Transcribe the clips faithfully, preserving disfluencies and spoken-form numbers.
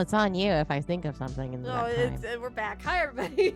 it's on you if I think of something in No, that it's, time. uh, we're back. Hi, everybody.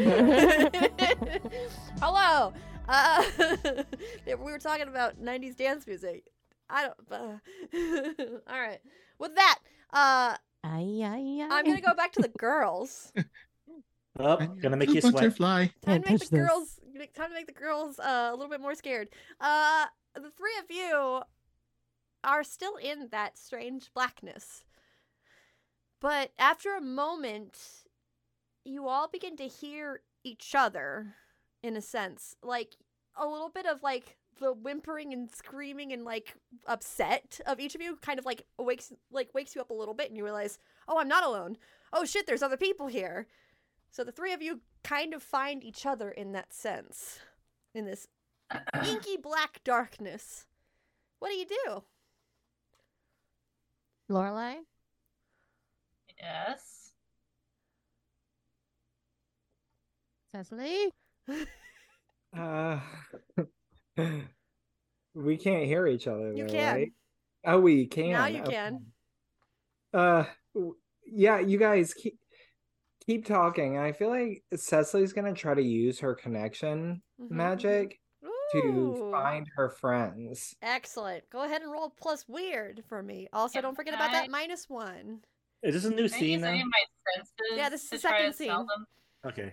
Hello. Uh, we were talking about nineties dance music. I don't. Uh, all right. With that, uh, Ay, ay, ay. I'm gonna go back to the girls. Oh, gonna make you sweat. Butterfly. Time Can't to make touch the this. girls. Time to make the girls uh, a little bit more scared. Uh, the three of you are still in that strange blackness, but after a moment, you all begin to hear each other, in a sense, like a little bit of like the whimpering and screaming and like upset of each of you, kind of like wakes like wakes you up a little bit, and you realize, oh, I'm not alone. Oh shit, there's other people here. So the three of you kind of find each other in that sense, in this inky black darkness. What do you do? Lorelai? Yes. Cecily? Uh, we can't hear each other. You though, can. Right? Oh, we can. Now you Okay. can. Uh, w- yeah, you guys keep keep talking. I feel like Cecily's gonna try to use her connection Mhm. magic to Ooh. find her friends. Excellent. Go ahead and roll plus weird for me. Also, Can don't forget about I- that minus one. Is this a new Can I scene use now? any of my senses Yeah, this is to the try second to sell scene. them? Okay.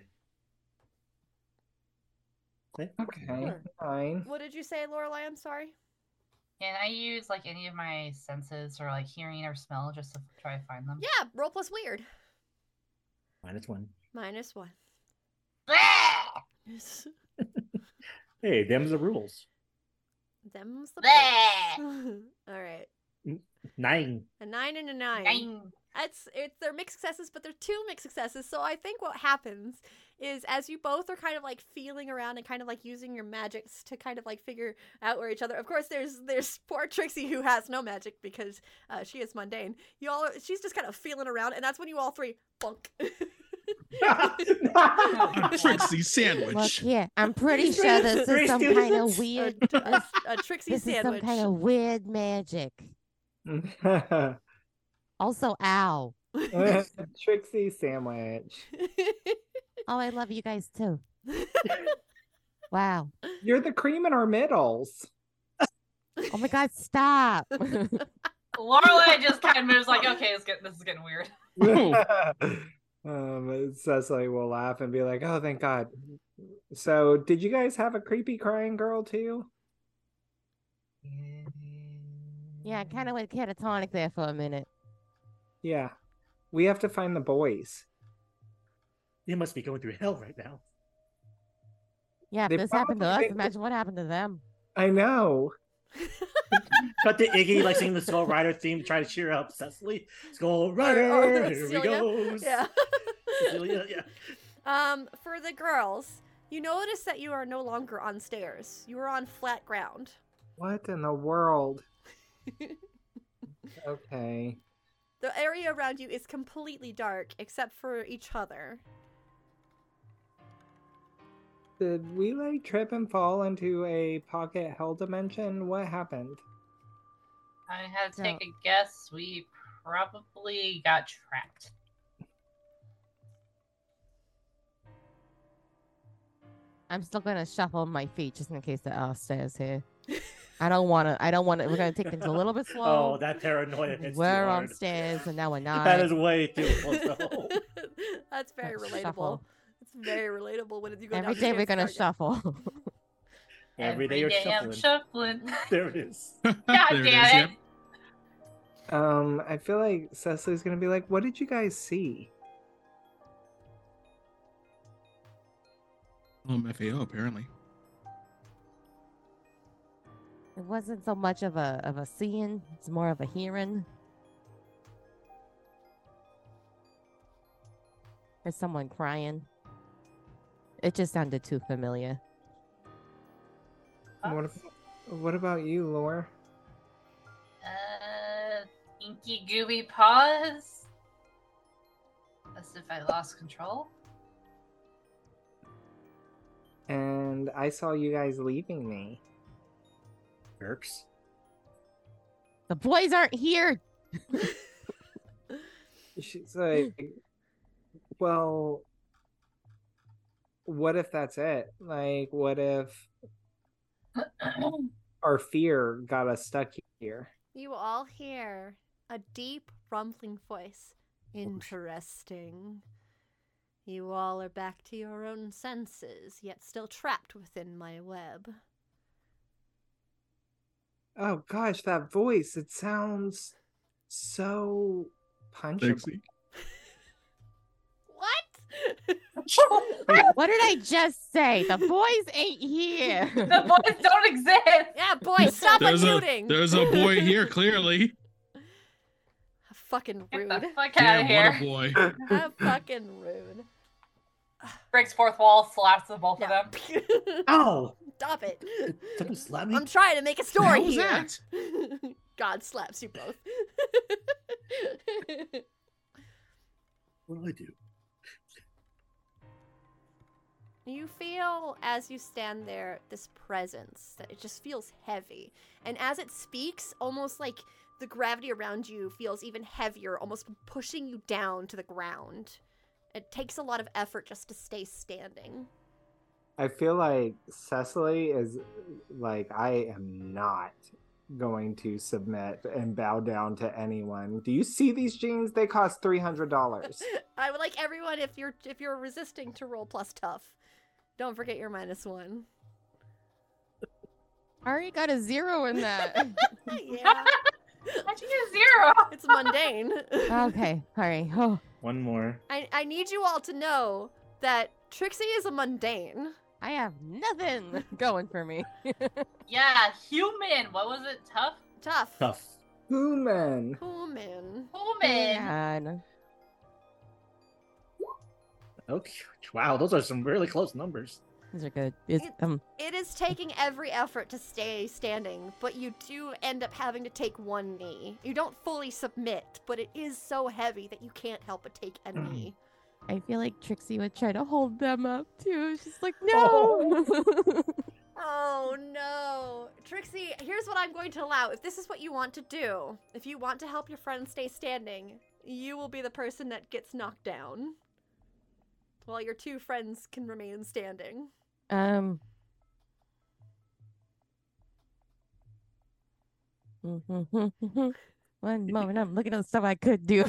Okay, Sure. fine. What did you say, Lorelai? I'm sorry. Can I use like any of my senses or like hearing or smell just to try to find them? Yeah, roll plus weird. Minus one. Minus one. Ah! Hey, them's the rules. Them's the Bleh. picks. All right. Nine. A nine and a nine. Nine. It's it's they're mixed successes, but they're two mixed successes. So I think what happens is as you both are kind of like feeling around and kind of like using your magics to kind of like figure out where each other. Of course, there's there's poor Trixie who has no magic because uh, she is mundane. You all are, she's just kind of feeling around, and that's when you all three bunk. A Trixie Look sandwich. here, I'm pretty These sure three- this three is some kind of students? weird. a, This, a Trixie this is some sandwich. kind of weird magic. Also, ow. Trixie sandwich. Oh, I love you guys too. Wow. You're the cream in our middles. Oh my God, stop. Lorelai just kind of moves like, okay, it's get, this is getting weird. um, Cecily will laugh and be like, "Oh, thank God." So, did you guys have a creepy crying girl too? Yeah, I kind of went catatonic there for a minute. Yeah, we have to find the boys. You must be going through hell right now. Yeah, if They this happened to probably us, think- imagine what happened to them. I know. Cut to Iggy like singing the Skull Rider theme, try to cheer up Cecily. Skull Or- Rider, or here we Celia. go. Yeah. Cecilia, yeah. Um, for the girls, you notice that you are no longer on stairs. You are on flat ground. What in the world? Okay. The area around you is completely dark except for each other. Did we like trip and fall into a pocket hell dimension? What happened? I had to take So- a guess. We probably got trapped. I'm still gonna shuffle my feet just in case there are stairs here. I don't want to. I don't want to. We're gonna take things a little bit slow. Oh, that paranoia hits too We're on hard. stairs and now we're not. That is way too close to home. That's very Let's relatable. shuffle. It's very relatable when you go Every down day the we're stairs gonna dark. shuffle. Every day you're I'm shuffling. shuffling. There it is. God There it damn is, it. yep. Um, I feel like Cecily's gonna be like, "What did you guys see?" Um, F A O apparently. It wasn't so much of a of a seeing. It's more of a hearing. There's someone crying. It just sounded too familiar. What about, what about you, Lore? Uh, inky gooey paws. As if I lost control. And I saw you guys leaving me. Jerks. The boys aren't here. She's like, well, what if that's it? Like, what if our fear got us stuck here? You all hear a deep, rumbling voice. Interesting. You all are back to your own senses, yet still trapped within my web. Oh gosh, that voice, it sounds so punchable. Trixie. What? What did I just say? The boys ain't here. The boys don't exist. Yeah, boy, stop There's a unmuting. there's a boy here, clearly. Fucking Get rude. the fuck out of Yeah, here. what a boy. How fucking rude. Breaks fourth wall, slaps the both No. of them. Ow! Stop it. Somebody slap me? I'm trying to make a The story hell was here. that? God slaps you both. What do I do? You feel as you stand there this presence that it just feels heavy. And as it speaks, almost like the gravity around you feels even heavier, almost pushing you down to the ground. It takes a lot of effort just to stay standing. I feel like Cecily is like, I am not going to submit and bow down to anyone. Do you see these jeans? They cost three hundred dollars. I would like everyone, if you're if you're resisting, to roll plus tough. Don't forget your minus one. I already got a zero in that. Yeah, How'd you get a zero? it's mundane. Okay, all right. Oh, One more. I, I need you all to know that Trixie is a mundane. I have nothing going for me. Yeah, human. What was it? Tough? Tough. Tough. Human. Human. Human. Man. Okay. Wow, those are some really close numbers. These are good. It's, It- um, It is taking every effort to stay standing, but you do end up having to take one knee. You don't fully submit, but it is so heavy that you can't help but take a knee. I feel like Trixie would try to hold them up too. She's like, no. Oh no. Trixie, here's what I'm going to allow. If this is what you want to do, if you want to help your friend stay standing, you will be the person that gets knocked down, while your two friends can remain standing. um. One moment, I'm looking at the stuff I could do.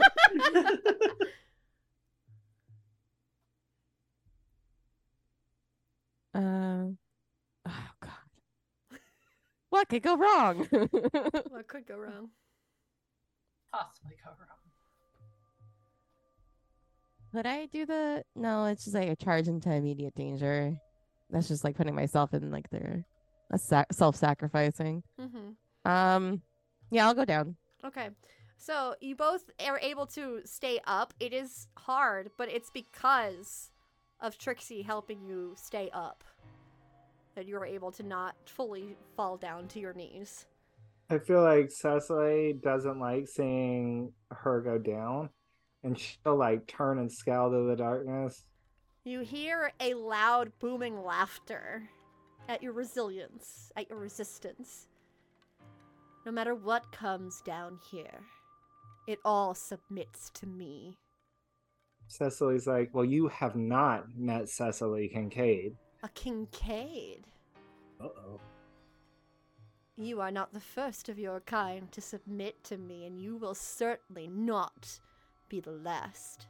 Um. Oh God. What could go wrong? What could go wrong? Possibly go wrong. Could I do the? No, it's just like a charge into immediate danger. That's just like putting myself in like their a sac- self-sacrificing. Mm-hmm. Um, yeah, I'll go down. Okay. So you both are able to stay up. It is hard, but it's because of Trixie helping you stay up that you're able to not fully fall down to your knees. I feel like Cecily doesn't like seeing her go down, and she'll like turn and scowl to the darkness. You hear a loud booming laughter at your resilience, at your resistance. No matter what comes down here, it all submits to me. Cecily's like, well, you have not met Cecily Kincaid. A Kincaid. Uh-oh. You are not the first of your kind to submit to me, and you will certainly not be the last.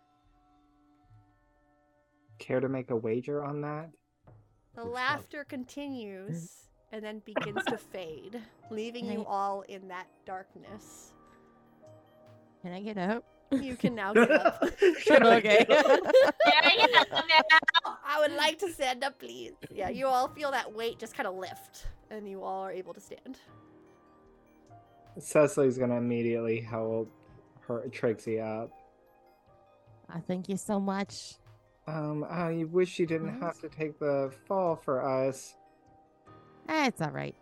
Care to make a wager on that? The Good laughter continues and then begins to fade, leaving you Right. all in that darkness. Can I get up? You can now get up. Okay. Yeah, yeah, now. I would like to stand up, please. Yeah, you all feel that weight just kind of lift, and you all are able to stand. Cecily's gonna immediately help her Trixie up. I thank you so much. Um, I wish you didn't have to take the fall for us. Eh, it's all right.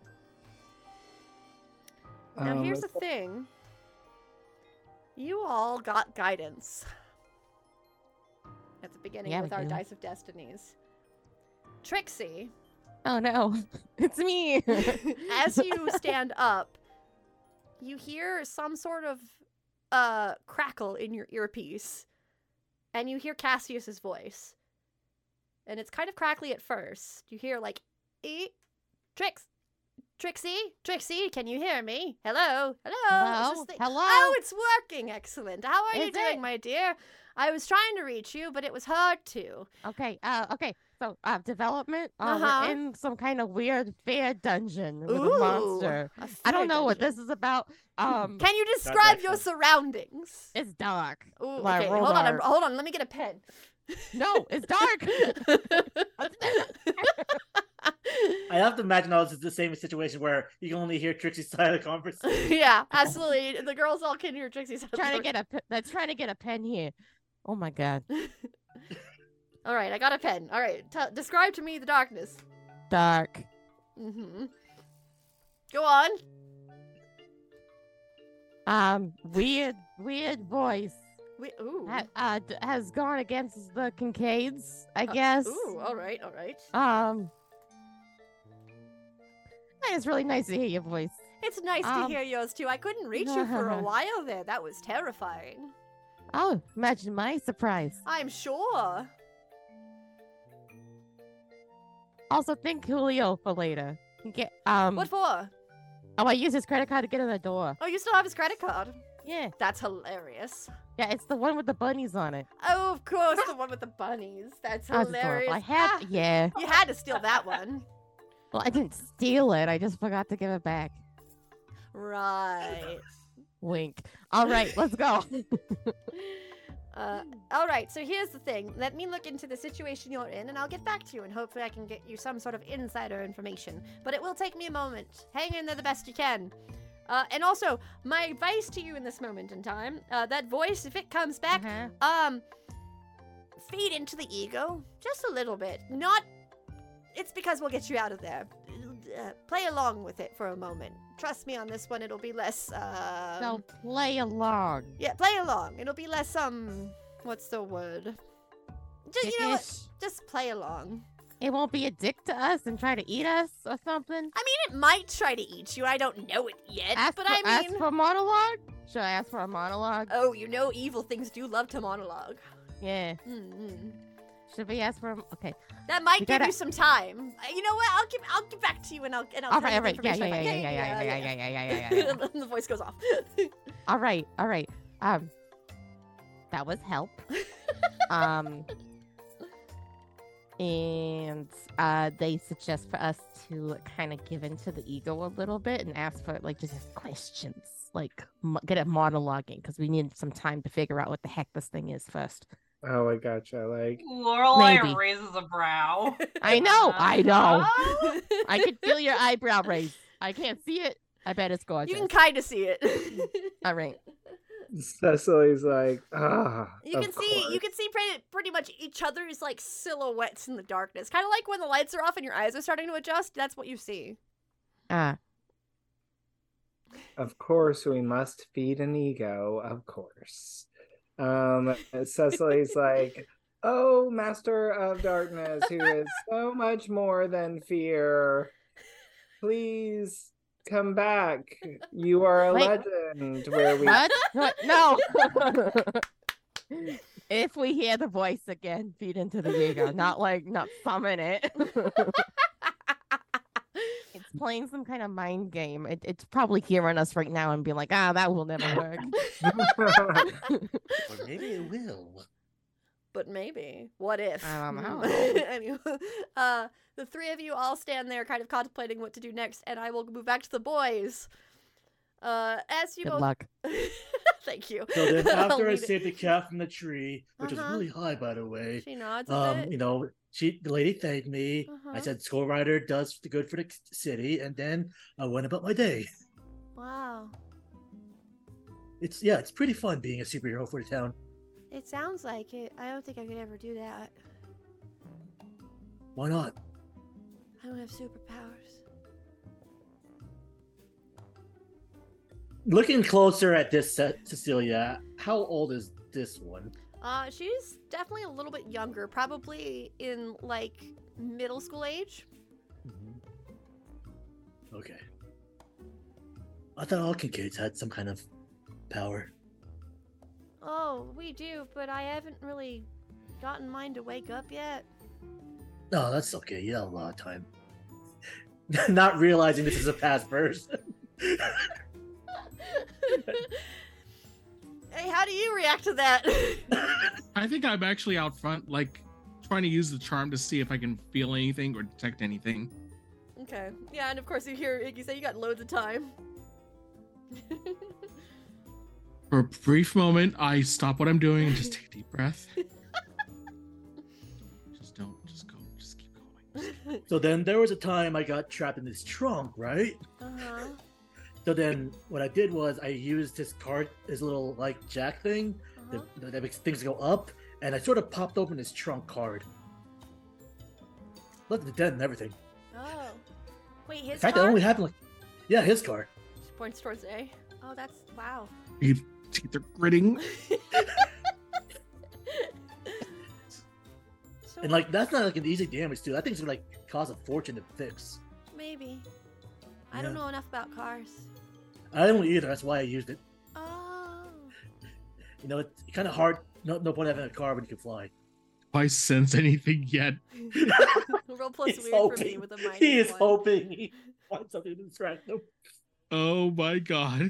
Now, Um, here's the thing. You all got guidance at the beginning Yeah, we with our do. Dice of Destinies. Trixie, Oh no, it's me. as you stand up, you hear some sort of uh crackle in your earpiece, and you hear Cassius's voice. And it's kind of crackly at first. You hear like, "E, Trix, Trixie, Trixie, can you hear me? Hello, hello, Is Hello? this thing- Hello? Oh, it's working. Excellent. How are you Is doing, it? my dear? I was trying to reach you, but it was hard to. Okay, uh, okay. So, uh, development. Uh, Uh-huh. We're in some kind of weird fair dungeon with Ooh, a monster. a I don't fair know what dungeon. this is about. Um, Can you describe your excellent. surroundings? it's dark. Ooh, My okay, hold on, I'm, radar- hold on. Let me get a pen. No, it's dark. I have to imagine all this is the same situation where you can only hear Trixie's side of the conversation. Yeah, absolutely. The girls all can hear Trixie's. trying to get a. pe- That's trying to get a pen here. Oh my god, All right, I got a pen. All right, t- describe to me the darkness. dark. Mm-hmm. Go on. Um, weird, weird voice. We, ooh. Ha- uh, d- has gone against the Kincaids, I Uh, guess. Ooh, all right, all right. Um, it's really nice to hear your voice. It's nice to um, hear yours too. I couldn't reach you for a while there. That was terrifying. Oh, imagine my surprise. I'm sure. Also, think Julio for later. Get um. What for? Oh, I use his credit card to get in the door. Oh, you still have his credit card. Yeah, That's hilarious. yeah, it's the one with the bunnies on it. Oh, of course, the one with the bunnies. That's That's hilarious. adorable. I had, Ah, yeah. you had to steal that one. Well, I didn't steal it. I just forgot to give it back. Right. Wink. All right, let's go. Uh, all right, so here's the thing. Let me look into the situation you're in, and I'll get back to you, and hopefully I can get you some sort of insider information. But it will take me a moment. Hang in there the best you can. Uh, and also, my advice to you in this moment in time, uh, that voice, if it comes back, Uh-huh. um, feed into the ego just a little bit. Not, it's because we'll get you out of there. Uh, play along with it for a moment. Trust me on this one, it'll be less, uh... So play along. Yeah, play along. It'll be less, um, what's the word? Just, you know what? Dickish. Just play along. It won't be a dick to us and try to eat us or something. I mean, it might try to eat you. I don't know it yet, Ask but for, I ask mean... for a monologue? Should I ask for a monologue? Oh, you know evil things do love to monologue. Yeah. Mm-hmm. Should we ask for a... Okay. That might We give gotta- you some time. Uh, You know what? I'll get I'll get back to you and I'll and I'll All tell right, you all the right. Yeah, information. yeah, I yeah, find. yeah, yeah, yeah, yeah, yeah, yeah, yeah, yeah, yeah, yeah. And the voice goes off. All right, all right. Um, that was help. um, and uh, they suggest for us to kind of give into the ego a little bit and ask for like just questions, like mo- get it monologuing because we need some time to figure out what the heck this thing is first. Oh, I gotcha. Like, Lorelai Maybe. raises a brow. I know, I know. Oh. I can feel your eyebrow raise. I can't see it. I bet it's gorgeous. You can kind of see it. All right. Cecily's like, ah. You can see you can see pretty, pretty much each other's like silhouettes in the darkness. Kind of like when the lights are off and your eyes are starting to adjust. That's what you see. Ah, Of course, we must feed an ego. Of course. Um, Cecily's like, oh, Master of Darkness, who is so much more than fear. Please come back. You are a Wait. legend. Where we what? What? No. If we hear the voice again, feed into the ego, not like not summon it. It's playing some kind of mind game. It, it's probably hearing us right now and being like, ah, that will never work. Or maybe it will. But maybe. What if? I don't know. Anyway, uh, the three of you all stand there kind of contemplating what to do next, and I will move back to the boys. Uh, as you Good both... luck. Thank you. So then I'll after I leave it- saved the cat from the tree, which Uh-huh. was really high, by the way, She nods a um, bit. you know, she the lady thanked me. Uh-huh. I said Skull Rider does the good for the c- city, and then I went about my day. Wow. It's yeah, it's pretty fun being a superhero for the town. It sounds like it. I don't think I could ever do that. Why not? I don't have superpowers. Looking closer at this set, Cecilia, how old is this one? Uh, she's definitely a little bit younger, probably in like middle school age. Okay. I thought all kids had some kind of power. Oh, we do, but I haven't really gotten mine to wake up yet. No, that's okay. You have a lot of time. Not realizing this is a past person. Hey, how do you react to that? I think I'm actually out front, like trying to use the charm to see if I can feel anything or detect anything. Okay. Yeah, and of course you hear Iggy say you got loads of time. For a brief moment, I stop what I'm doing and just take a deep breath. Just don't, just go, just keep going. So then there was a time I got trapped in this trunk, right? Uh-huh. So then what I did was I used his card, his little like jack thing Uh-huh. that, that makes things go up, and I sort of popped open his trunk card. Left the dent and everything. Oh. Wait, his In fact, car? that only happened like, yeah, his car. She points towards A. Oh, that's wow. Your teeth are gritting. So And like that's not like an easy damage too. That thing's gonna like cost a fortune to fix. maybe. I don't Yeah. know enough about cars. I don't either. That's why I used it. Oh. You know, it's kind of hard. No, no point having a car when you can fly. Do I sense anything yet? Roll plus He's weird for me hoping. with a minus He is one. hoping he finds something to distract him. Oh my god.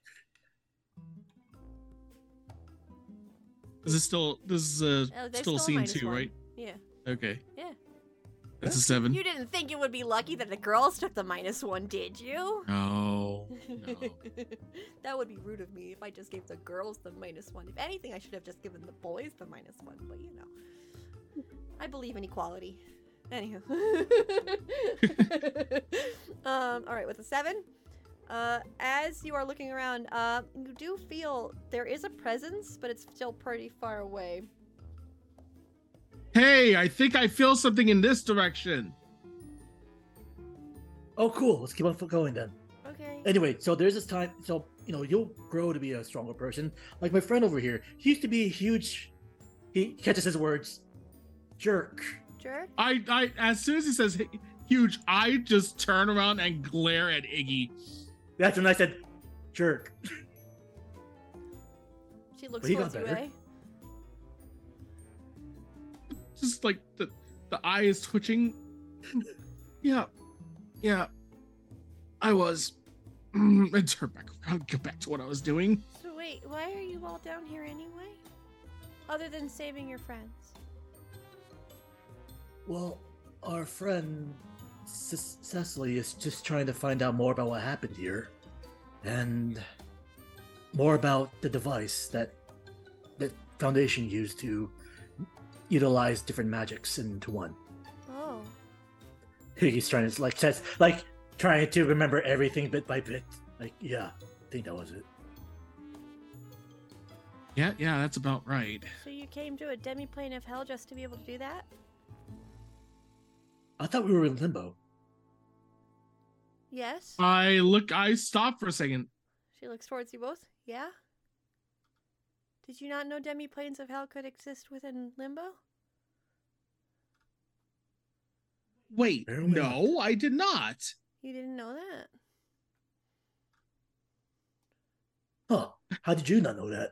This is still this is uh, Oh, there's still a scene minus two, one. right? Yeah. Okay. Yeah. That's a seven. You didn't think it would be lucky that the girls took the minus one, did you? No. No. That would be rude of me if I just gave the girls the minus one. If anything, I should have just given the boys the minus one, but you know. I believe in equality. Anywho. um, alright, with a seven. Uh, as you are looking around, uh, you do feel there is a presence, but it's still pretty far away. Hey, I think I feel something in this direction. Oh, cool. Let's keep on going then. Okay. Anyway, so there's this time. So you know, you'll grow to be a stronger person. Like my friend over here, he used to be a huge. He catches his words. Jerk. Jerk? I, I, as soon as he says "Hey, huge, I just turn around and glare at Iggy. That's when I said, jerk. She looks Well, he got towards you, better. eh? Just like the, the eye is twitching. Yeah, yeah, I was. Mm, I turn back around, get back to what I was doing. So wait, why are you all down here anyway? Other than saving your friends. Well, our friend C- Cecily is just trying to find out more about what happened here, and more about the device that that Foundation used to utilize different magics into one. Oh. He's trying to like says like trying to remember everything bit by bit. Like, yeah, I think that was it. Yeah, yeah, that's about right. So you came to a demi-plane of hell just to be able to do that? I thought we were in limbo. Yes. I look, I stop for a second. She looks towards you both. Yeah? Did you not know demi-planes of hell could exist within limbo? Wait, Apparently no, I did not. You didn't know that? Huh? How did you not know that?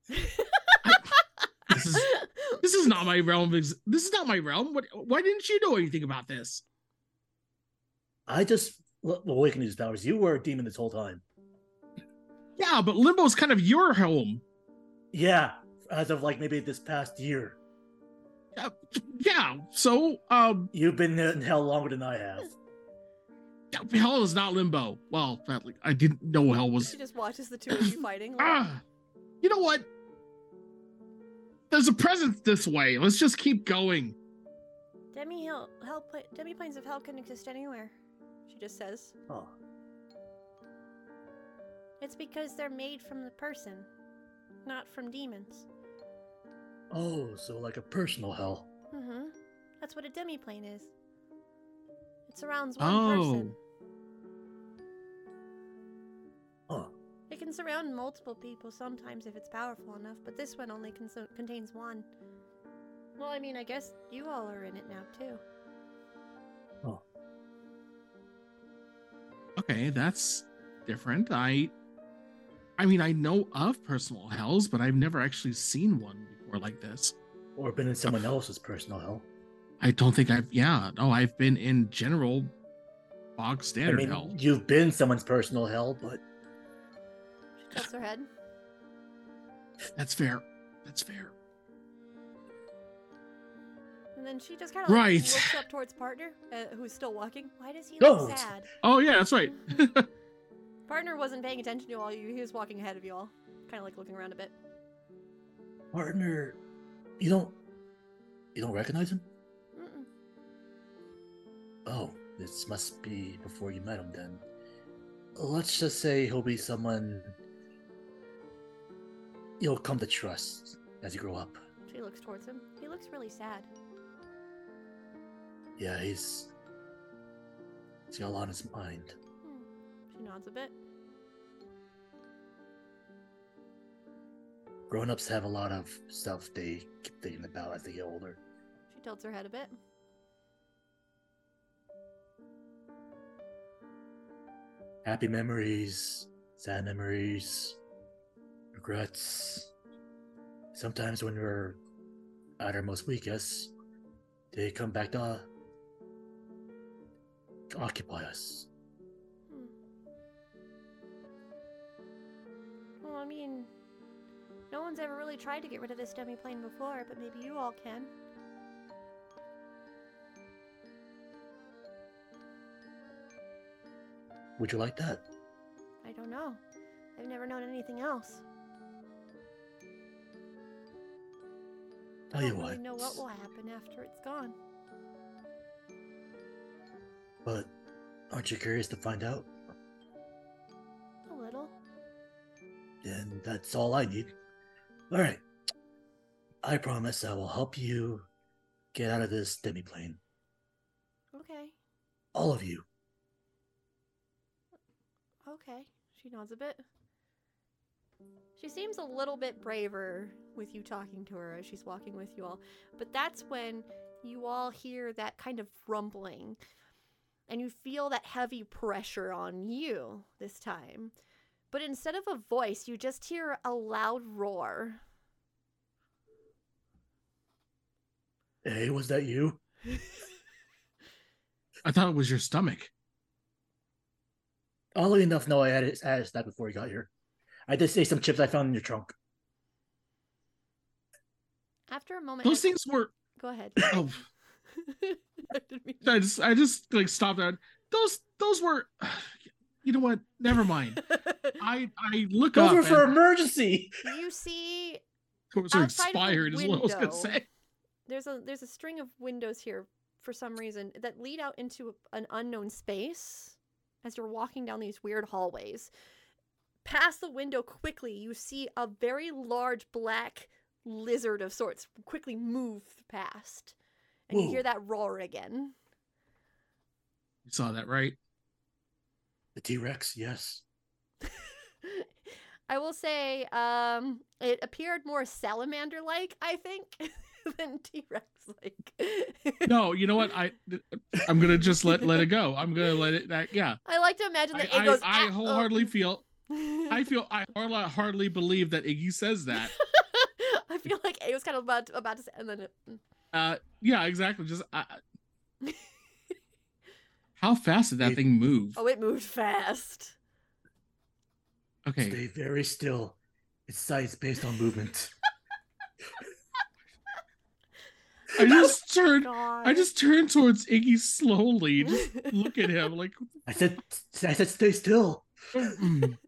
This is this is not my realm. Of ex- this is not my realm. What? Why didn't you know anything about this? I just w- awakened these powers. You were a demon this whole time. Yeah, but Limbo's kind of your home. Yeah, as of like maybe this past year. Uh, yeah. So, um, You've been in hell longer than I have. hell is not Limbo. Well, that, like, I didn't know hell was. She just watches the two of you fighting. Like, Ah, you know what? There's a presence this way. Let's just keep going. Demi hell, hell pla- demi planes of hell can exist anywhere. She just says. Oh, It's because they're made from the person, not from demons. oh, so like a personal hell. Mm-hmm. That's what a demi-plane is. It surrounds one Oh. person. Huh. It can surround multiple people sometimes if it's powerful enough, but this one only cons- contains one. Well, I mean, I guess you all are in it now, too. Oh. Okay, that's different. I I mean, I know of personal hells, but I've never actually seen one before like this. Or been in someone else's personal hell. I don't think I've, yeah, no, I've been in general bog I standard mean, hell. you've been someone's personal hell, but She tilts her head. That's fair. That's fair. And then she just kind of like, Right. looks up towards partner, uh, who's still walking. Why does he Don't. look sad? Oh, yeah, that's right. Partner wasn't paying attention to all you. He was walking ahead of you all, kind of like looking around a bit. partner, you don't, you don't recognize him? Mm-mm. Oh, this must be before you met him then. Let's just say he'll be someone you'll come to trust as you grow up. She looks towards him. He looks really sad. Yeah, he's he's got a lot on his mind. Hmm. She nods a bit. Grown-ups have a lot of stuff they keep thinking about as they get older. She tilts her head a bit. Happy memories, sad memories, regrets. Sometimes when we're at our most weakest, they come back to, to occupy us. Hmm. Well, I mean, no one's ever really tried to get rid of this demi-plane before, but maybe you all can. Would you like that? I don't know. I've never known anything else. Tell I you don't what. really know what will happen after it's gone. But aren't you curious to find out? A little. Then that's all I need. Alright. I promise I will help you get out of this demi-plane. Okay. All of you. Okay. She nods a bit. She seems a little bit braver with you talking to her as she's walking with you all. But that's when you all hear that kind of rumbling. And you feel that heavy pressure on you this time. But instead of a voice, you just hear a loud roar. Hey, was that you? I thought it was your stomach. Oddly enough, no, I had it, I had it that before you got here. I did say some chips I found in your trunk. After a moment... Those I- things were. Go ahead. Oh, I didn't mean- I just, I just like stopped there. Those, those were. You know what? Never mind. I, I look Those up. were for and- emergency. You see Those are outside of the expired, is what I was gonna window. say. there's a there's a string of windows here for some reason that lead out into an unknown space as you're walking down these weird hallways. Past the window quickly, you see a very large black lizard of sorts quickly move past. And you Whoa. hear that roar again. You saw that, right? The T-Rex, yes. I will say, um, it appeared more salamander-like, I think, than T-Rex-like. No, you know what? I, I'm gonna just let let it go. I'm gonna let it. That yeah. I like to imagine that I, it goes. I, I "Ah, wholeheartedly uh." feel. I feel. I hardly, hardly believe that Iggy says that. I feel like A was kind of about to, about to say, and then it, Uh, yeah, exactly. Just. Uh, how fast did that thing move? oh, it moved fast. Okay. Stay very still. Its size based on movement. I just turned. God. I just turned towards Iggy slowly. Just look at him like. I said, I said, stay still. Mm.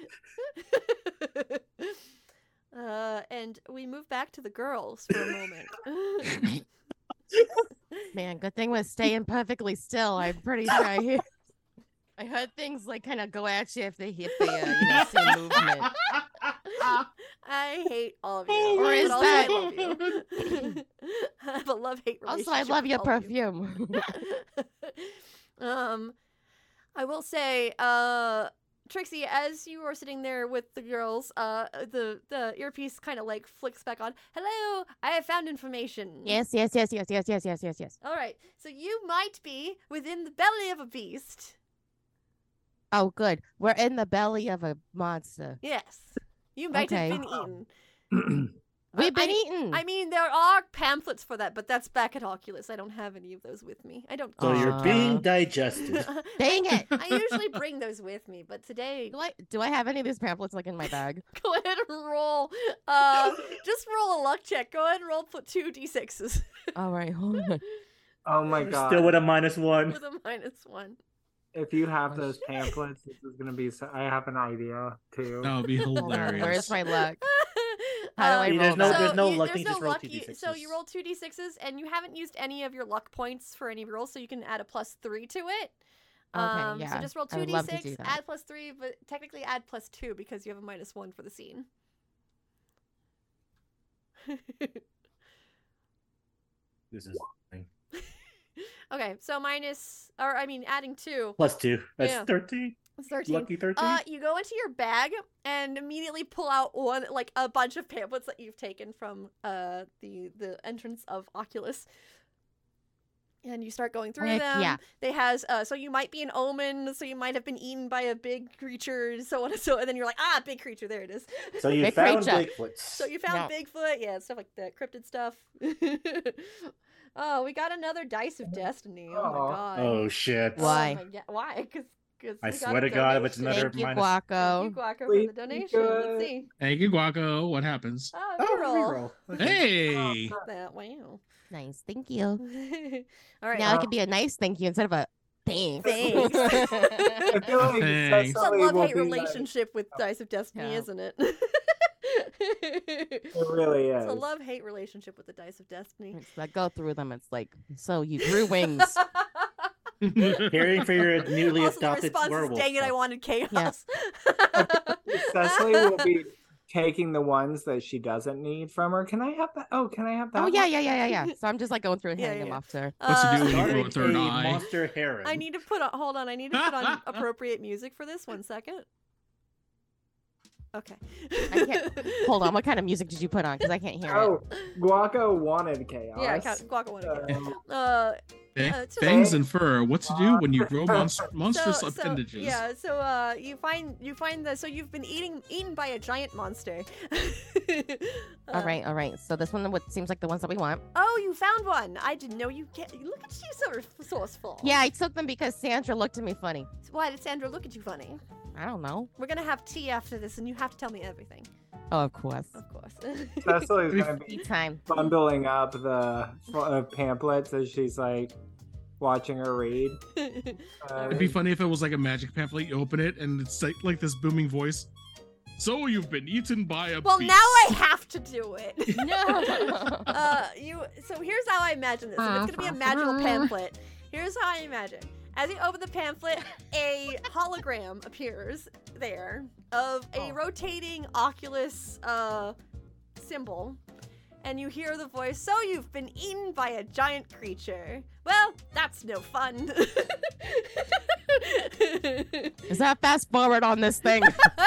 uh, and we move back to the girls for a moment. Man, good thing was staying perfectly still. I'm pretty sure I hear. I heard things like kind of go at you if they if they uh, you know see movement. I hate all of you. Oh but my also God. I love you. I have a love-hate relationship. Also, I love with your all of you. perfume. um, I will say, uh, Trixie, as you are sitting there with the girls, uh, the the earpiece kind of like flicks back on. Hello, I have found information. Yes, yes, yes, yes, yes, yes, yes, yes, yes. All right, so you might be within the belly of a beast. Oh, good. We're in the belly of a monster. Yes. You might Okay. have been eaten. We've been I, eaten. I mean, there are pamphlets for that, but that's back at Oculus. I don't have any of those with me. I don't. So you're Aw. being digested. Dang it. I usually bring those with me, but today, Do I do I have any of these pamphlets like in my bag? go ahead and roll. Uh, just roll a luck check. Go ahead and roll put two d sixes All right, hold on. Oh my god. Still with a minus one. with a minus one. If you have those pamphlets, this is gonna be. So, I have an idea too. That would be Hold on. hilarious. Where's my luck? How do I Um, roll There's no- that? there's no you- luck, there's you just no roll luck, two you- d So you sixes. roll two d sixes, and you haven't used any of your luck points for any rolls, so you can add a plus three to it. Okay, Um, So yeah, just roll I two would d love to six, do that. add plus three, but technically add plus two because you have a minus one for the scene. This is Okay, so minus, or I mean, adding two. plus two. That's Yeah. thirteen. It's thirteen. Lucky thirteen. Uh, you go into your bag and immediately pull out one, like a bunch of pamphlets that you've taken from uh the the entrance of Oculus, and you start going through Heck them. yeah. They has uh, so you might be an omen, so you might have been eaten by a big creature, so on and so, and then you're like, ah, big creature, there it is. So you Big found creature. Bigfoots. So you found No. Bigfoot, yeah, stuff like that, cryptid stuff. Oh, we got another dice of destiny. Oh my Aw. god. Oh shit. Why? Oh my God. Why? Because I swear to God, if it's another Thank you, minus. Thank Guaco. you, Guaco, for Please the be donation. Let's good. see. Thank you, Guaco. What happens? Oh, Oh, reroll. reroll. Okay. Hey! That, wow. Nice, thank you. All right. Now it Uh, could be a nice thank you instead of a thanks. Thanks. I feel like Thanks. It's a Cecily will love-hate be like- relationship with Dice of Destiny, Yeah. isn't it? it really is. It's a love-hate relationship with the Dice of Destiny. It's like go through them. It's like so you grew wings. Caring for your newly Also, the adopted response werewolf. is, dang it, I wanted chaos. Cecily will be taking the ones that she doesn't need from her. Can I have that? Oh, can I have that? Oh yeah, one? yeah, yeah, yeah, yeah. So I'm just like going through and Yeah, handing yeah, them yeah. off to her. What's to do Uh, when you grow a Starting third a eye? monster heron. I need to put on, hold on, I need to put on appropriate music for this. One second. Okay. I can't- Hold on, what kind of music did you put on? Because I can't hear it. Oh, Guaco wanted chaos. Yeah, I got Guaco wanted to So, get- Uh, Eh? Uh, so- Fangs and fur. What to do when you grow monst- monstrous so, so, appendages? yeah, so uh, you find you find that so you've been eating eaten by a giant monster. All Uh, right, all right. So this one what seems like the ones that we want. Oh, you found one. I didn't know you get. Look at you, so resourceful. Yeah, I took them because Sandra looked at me funny. Why did Sandra look at you funny? I don't know. We're gonna have tea after this, and you have to tell me everything. Oh, of course. Of course. Cecily's gonna be Tea time. bundling up the uh, pamphlets as she's like watching her read. Uh, It'd be funny if it was like a magic pamphlet. You open it and it's like like this booming voice. So you've been eaten by a well, beast. now I have to do it. No. uh, you. So here's how I imagine this. If it's gonna be a magical pamphlet. Here's how I imagine. As you open the pamphlet, a hologram appears there of a Oh. rotating Oculus uh, symbol, and you hear the voice. So you've been eaten by a giant creature. Well, that's no fun. Is that fast forward on this thing?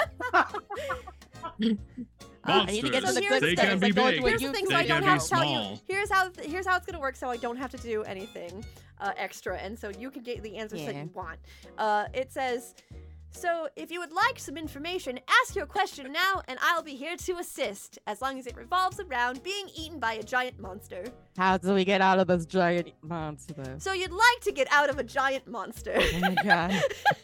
Uh, I need to get to Monsters, the here's good they the stuff. can It's be like going big. to a Here's the youth thing, so They I don't can have be to tell you. small. Here's how here's how it's gonna work, so I don't have to do anything uh, extra, and so you can get the answers that Yeah. you want. Uh, it says, so if you would like some information, ask your question now, and I'll be here to assist, as long as it revolves around being eaten by a giant monster. How do we get out of this giant monster? So you'd like to get out of a giant monster. Oh my god.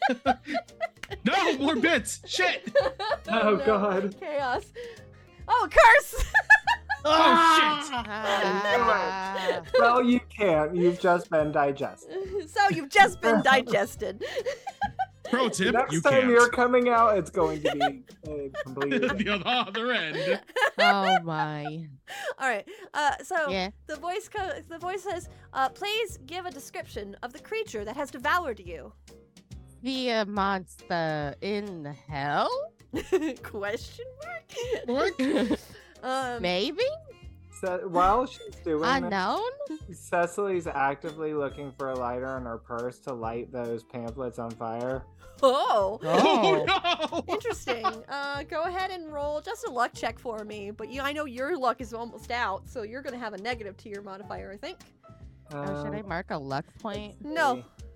No more bits. Shit. Oh, no. God. Chaos. Oh, curse! Oh shit. Ah. well, you can't. You've just been digested. So you've just been digested. Pro tip: Next you time can't. you're coming out, it's going to be uh, completely. the other, other end. Oh my. All right. Uh, so Yeah. the voice co- the voice says, uh, "Please give a description of the creature that has devoured you." The uh, monster in hell? Question What? mark. um, Maybe? So, while she's doing that, Unknown? Cecily's actively looking for a lighter in her purse to light those pamphlets on fire. Oh. Oh Oh. no! Interesting. Uh, go ahead and roll just a luck check for me. But you, I know your luck is almost out, so you're gonna have a negative to your modifier, I think. Oh, should I Um, mark a luck point? No.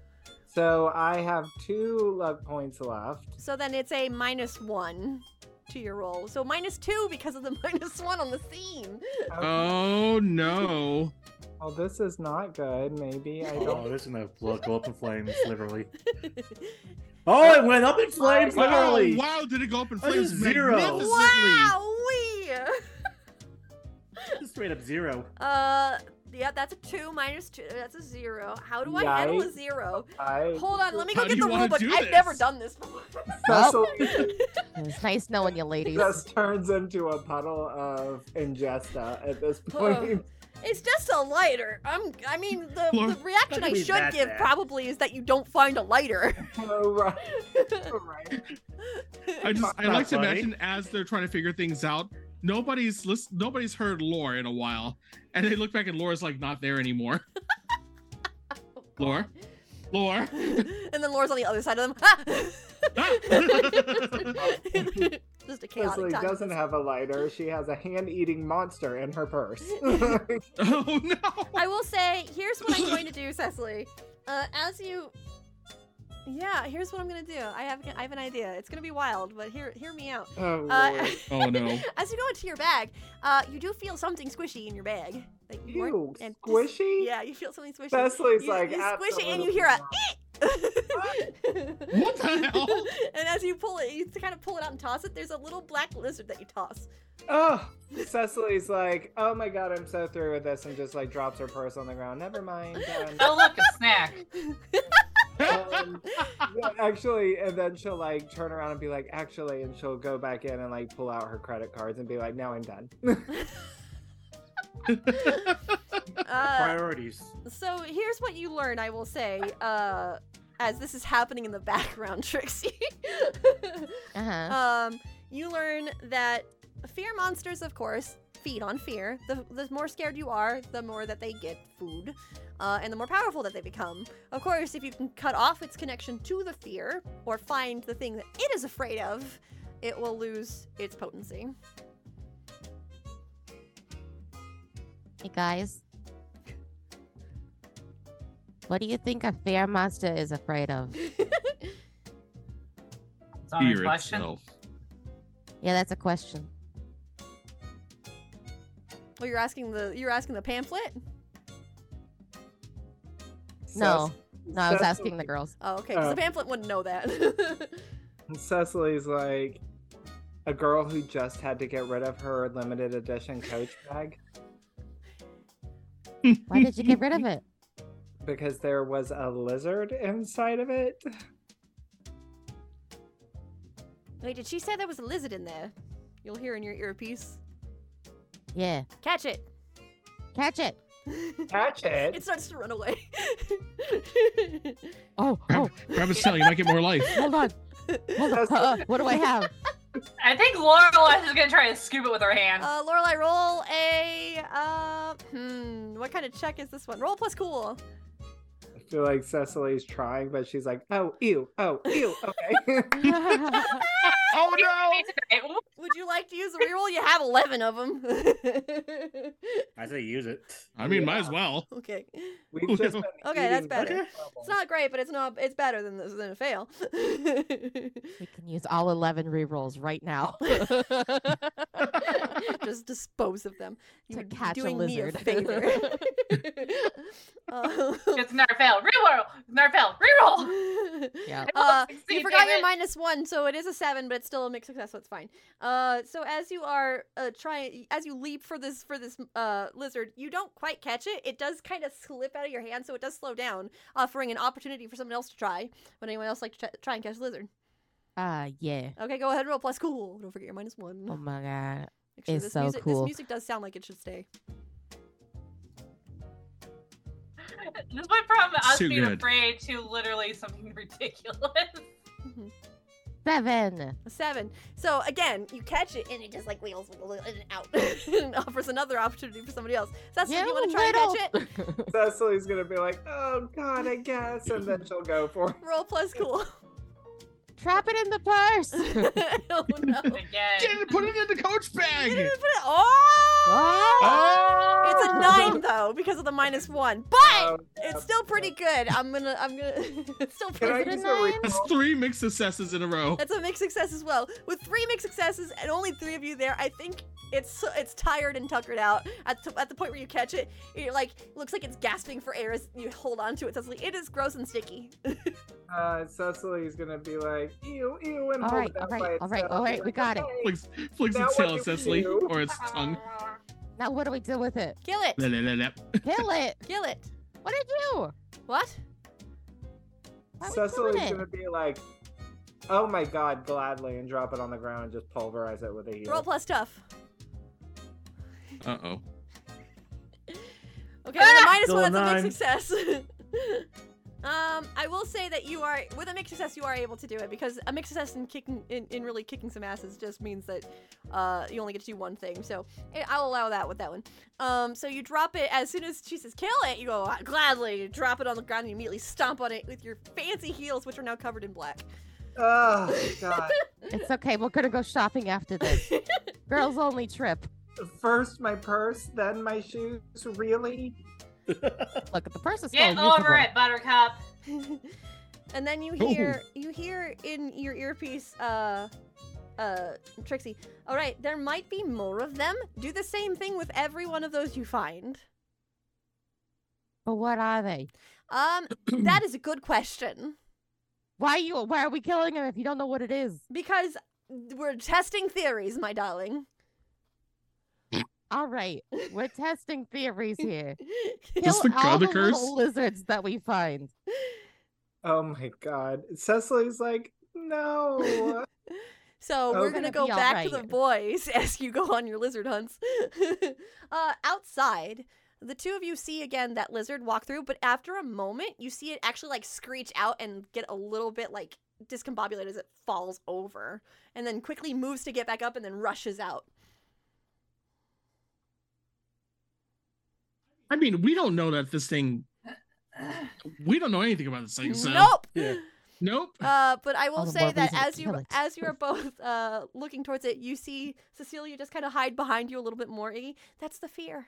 So I have two luck points left. So then it's a minus one to your roll. So minus two because of the minus one on the scene. Oh no. Well, this is not good. Maybe I Oh, don't. this is gonna blow, go up in flames, literally. Oh, it went up in flames, Oh, literally. wow, did it go up in That flames is zero. magnificently? Wow! Wee! Straight up zero. Uh, yeah, that's a two minus two. That's a zero. How do I handle a Yikes. zero? I Hold on, let me go How do get you the wanna rule book. do I've this? never done this before. Cecily It's nice knowing you, ladies. just turns into a puddle of ingesta at this point. It's just a lighter. I'm. I mean, the, Laura, the reaction not I gonna be should that give bad. probably is that you don't find a lighter. Oh, right. right. I just I Not like to funny. imagine as they're trying to figure things out, nobody's list, nobody's heard Lore in a while, and they look back and Lore's like not there anymore. Lore, Lore. And then Laura's on the other side of them. Ah! Just a chaotic Cecily time. doesn't have a lighter. She has a hand-eating monster in her purse. Oh no! I will say, here's what I'm going to do, Cecily. Uh, as you, yeah, here's what I'm gonna do. I have, I have an idea. It's gonna be wild, but hear, hear me out. oh, Uh, Lord. Oh no! as you go into your bag, uh, you do feel something squishy in your bag. That you weren't- Ew, and- squishy? Yeah, you feel something squishy. Cecily's you, like, you squish it and you absolutely hear a. not. What the hell? And as you pull it, you kind of pull it out and toss it. There's a little black lizard that you toss. Oh, Cecily's like, oh my god, I'm so through with this, and just like drops her purse on the ground. Never mind. done. Oh, look, a snack. um, yeah, actually, and then she'll like turn around and be like, actually, and she'll go back in and like pull out her credit cards and be like, now I'm done. Uh, Priorities. so here's what you learn, I will say, uh, as this is happening in the background, Trixie. Uh-huh. um, you learn that fear monsters, of course, feed on fear. The, the more scared you are, the more that they get food, uh, and the more powerful that they become. Of course, if you can cut off its connection to the fear, or find the thing that it is afraid of, it will lose its potency. Hey guys, what do you think a fair monster is afraid of? It's on a Fear question. itself. Yeah, that's a question. Well, you're asking the you're asking the pamphlet. No, no, I was Cecily- asking the girls. Oh, okay. 'Cause Oh. the pamphlet wouldn't know that. Cecily's like a girl who just had to get rid of her limited edition Coach bag Why did you get rid of it? because there was a lizard inside of it. Wait, did she say there was a lizard in there? You'll hear in your earpiece. Yeah, Catch it. catch it. Catch it. It starts to run away. Oh, Grab, oh, grab his tail, you might get more life. hold on. Hold on. Uh, what do I have? I think Lorelai is gonna try to scoop it with her hand. uh, Lorelai, roll a uh, hmm. What kind of check is this one? Roll plus cool. I feel like Cecily's trying, but she's like, oh, ew, oh, ew, okay. Oh no! Would you like to use a reroll? You have eleven of them. I say use it. I mean, might as well. Okay. We've just been Okay, that's eating better. vegetables. It's not great, but it's not. It's better than this than a fail. We can use all eleven rerolls right now. Just dispose of them. To You're catch a doing me a lizard. favor. Uh, It's another fail. Reroll. Another fail. Reroll. Yeah. Uh, you Succeed, forgot your David. minus one, so it is a seven, but it's still a mixed success, so it's fine. Uh, so as you are uh trying, as you leap for this for this uh lizard, you don't quite catch it. It does kind of slip out of your hand, so it does slow down, offering an opportunity for someone else to try. Would anyone else like to try, try and catch the lizard? Ah, yeah. Okay, go ahead, roll plus cool. Don't forget your minus one. Oh my god. Make sure it's this so music, cool. This music does sound like it should stay. This went from us Too being good. afraid to literally something ridiculous. Seven. A seven. So again, you catch it and it just like wheels wiggle in and out, and offers another opportunity for somebody else. So that's Yeah, do you want to try and catch it? it? Cecily's gonna be like, oh god, I guess, and then she'll go for it. Roll plus cool. Trap it in the purse. oh no! Again. Get it, put it in the coach bag. You didn't put it- Oh! Oh! It's a nine though because of the minus one, but Oh, it's still pretty good. I'm gonna, I'm gonna. It's still Can I pretty. it use a a nine? That's reroll? three mixed successes in a row. That's a mixed success as well. With three mixed successes and only three of you there, I think it's so- it's tired and tuckered out. At, t- at the point where you catch it, it like looks like it's gasping for air as you hold on to it. Cecily, it is gross and sticky. Uh, Cecily's gonna be like, ew, ew, and All hold right, it out all right, by all right, itself. all right, we got it. Okay. Flicks, flicks Now its what tail do at we Cecily, do? or its tongue. Now what do we do with it? Kill it! Blah, blah, blah, blah. Kill it. Kill it! What did you? What? Why are we Cecily's killing it? gonna be like, oh my god, gladly, and drop it on the ground and just pulverize it with a heel. Roll plus tough. Uh-oh. Okay, with a minus Still one, a that's a nine. mixed success. um, I will say that you are with a mixed success, you are able to do it because a mixed success in kicking in, in really kicking some asses just means that uh you only get to do one thing. So eh, I'll allow that with that one. Um, so you drop it as soon as she says kill it. You go gladly, you drop it on the ground, and you immediately stomp on it with your fancy heels, which are now covered in black. Oh god. It's okay. We're gonna go shopping after this. Girls only trip. First my purse, then my shoes. Really? Look, the purse is Get still over usable. it, Buttercup. And then you hear you hear in your earpiece, uh, uh, Trixie. All right, there might be more of them. Do the same thing with every one of those you find. But what are they? Um, that is a good question Why you? Why are we killing them if you don't know what it is? because we're testing theories, my darling. All right, we're testing theories here. Is Kill the all other the curse? little lizards that we find. Oh my god. Cecily's like, no. So Oh, we're it's gonna gonna go be back alright. to the boys as you go on your lizard hunts. uh, outside, the two of you see again that lizard walk through, but after a moment, you see it actually like screech out and get a little bit like discombobulated as it falls over, and then quickly moves to get back up and then rushes out. I mean, we don't know that this thing. We don't know anything about this thing, so. Nope. Yeah. Nope. Uh, but I will All the say more that reason to as you kill it. as you are both uh looking towards it, you see Cecilia just kind of hide behind you a little bit more. Iggy, that's the fear.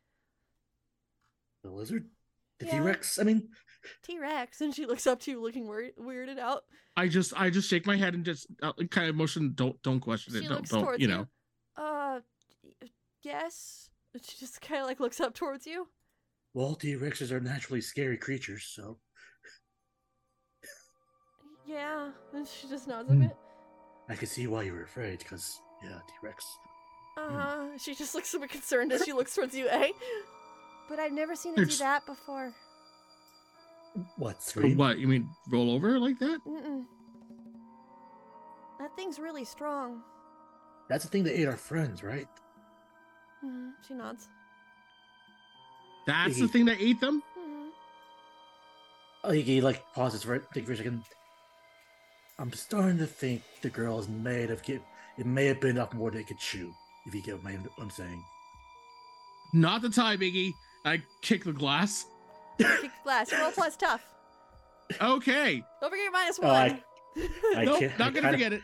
The lizard? The Yeah. T-Rex? I mean, T-Rex, and she looks up to you, looking weird, weirded out. I just, I just shake my head and just uh, kind of motion. Don't, don't question She it. Don't, looks don't. towards You know. Uh, y- yes. And she just kind of like looks up towards you. well, T-Rexes are naturally scary creatures, so Yeah, and she just nods a Hmm. bit. I can see why you were afraid, because, yeah, T-Rex. Uh huh. She just looks a bit concerned as she looks towards you, eh? But I've never seen it do It's- that before. What, three? What you mean? Roll over like that? Mm-mm. That thing's really strong. That's the thing that ate our friends, right? Mhm. She nods. That's the Iggy. thing that ate them. Mhm. Oh, he, he like pauses for it, think for a second. I'm starting to think the girls may have get it may have been enough more they could chew, if you get what I'm- what I'm saying. Not the time, Iggy. I kick the glass. Kick glass. Roll plus tough. Okay. Don't forget your minus Oh, one. I- I nope. can't- Not I gonna kinda- forget it.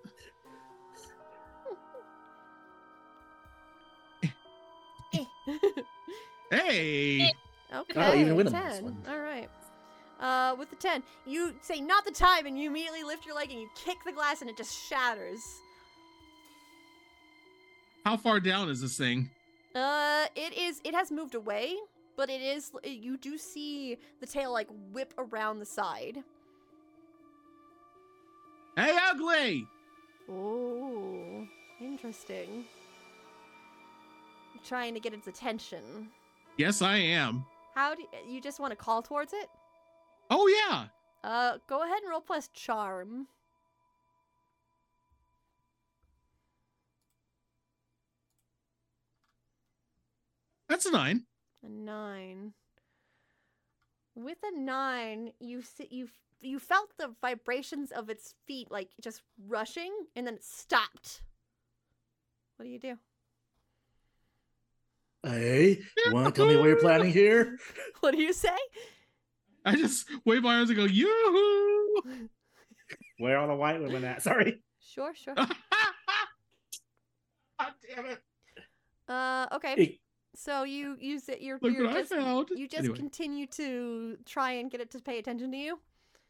Hey. Okay, Oh, even with a minus ten. one. All right. Uh, with the ten, you say not the time, and you immediately lift your leg and you kick the glass, and it just shatters. How far down is this thing? Uh, it is. It has moved away, but it is. You do see the tail like whip around the side. Hey, ugly. Oh, interesting. Trying to get its attention. Yes, I am. How do you, you just want to call towards it? Oh yeah. Uh, go ahead and roll plus charm. That's a nine. A nine. With a nine, you see, you you felt the vibrations of its feet like just rushing, and then it stopped. What do you do? Hey, you want to tell me what you're planning here? What do you say? I just wave my arms and go, yoo-hoo! Where are all the white women at? Sorry. Sure, sure. God damn it. Uh, okay. It- So you use it. You're, Look you're what just I found. you just Anyway. continue to try and get it to pay attention to you.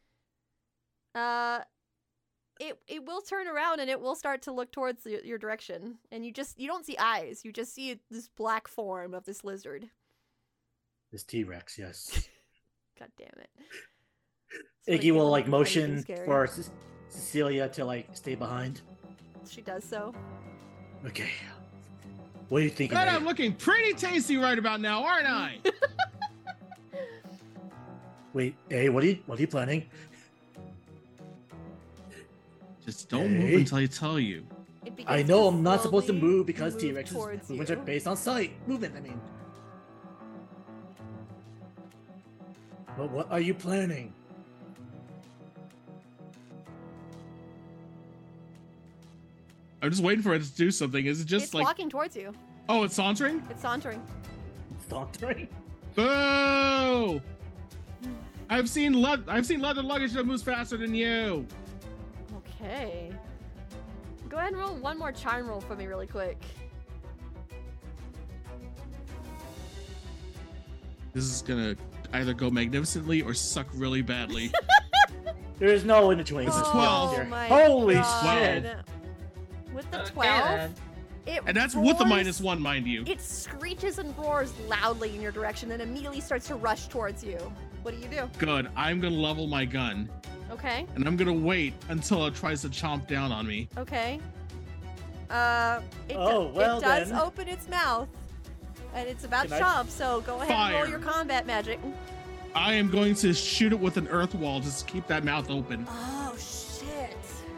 Uh, it it will turn around and it will start to look towards your, your direction, and you just you don't see eyes. You just see this black form of this lizard. This T-Rex, yes. God damn it. So Iggy you will don't like do anything motion scary. for Ce- Cecilia to like stay behind. She does so. Okay. What are you thinking? God, Ray? I'm looking pretty tasty right about now, aren't I? Wait, hey, what are you what are you planning? Just don't move Hey. until I tell you. It begins I know to I'm not supposed to slowly move because move T-Rex's towards movements you. are based on sight. Movement, I mean. But what are you planning? I'm just waiting for it to do something. Is it just It's like, walking towards you. oh, it's sauntering? It's sauntering. Sauntering? Boo! I've seen le- I've seen leather luggage that moves faster than you. Okay. Go ahead and roll one more charm roll for me really quick. This is gonna either go magnificently or suck really badly. There is no in between. This is Let's be twelve. honest here. my Holy God. shit! With the Okay, twelve, then. it And that's with the roars- minus one, mind you. It screeches and roars loudly in your direction and immediately starts to rush towards you. What do you do? Good. I'm gonna level my gun, Okay. and I'm gonna wait until it tries to chomp down on me. Okay. Uh, it, do- Oh, well it does then. open its mouth, and it's about Can to I- chomp. So go ahead and roll Fire. your combat magic. I am going to shoot it with an earth wall just to keep that mouth open. Oh shit!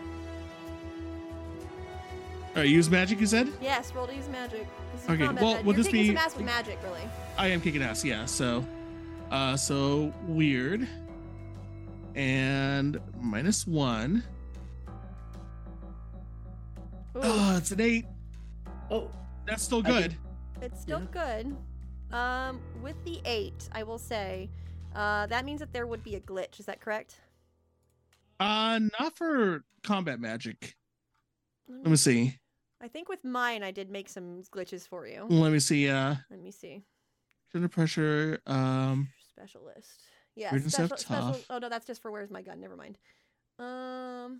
All right, use magic, you said? Yes, roll to use magic. This is Okay, combat well, magic. would You're this kicking be- some ass with magic, really. I am kicking ass, yeah. So, uh, so weird. And minus one. Ooh, Oh, it's an eight. Oh, That's still I think- good. it's still good. Um, with the eight, I will say, uh, that means that there would be a glitch. Is that correct? Uh, not for combat magic. Let me see. I think with mine, I did make some glitches for you. Let me see. Uh, Let me see. under pressure. Um, Specialist. Yeah, Weird and stuff, special, special. tough. Oh no, that's just for where's my gun. Never mind. Um,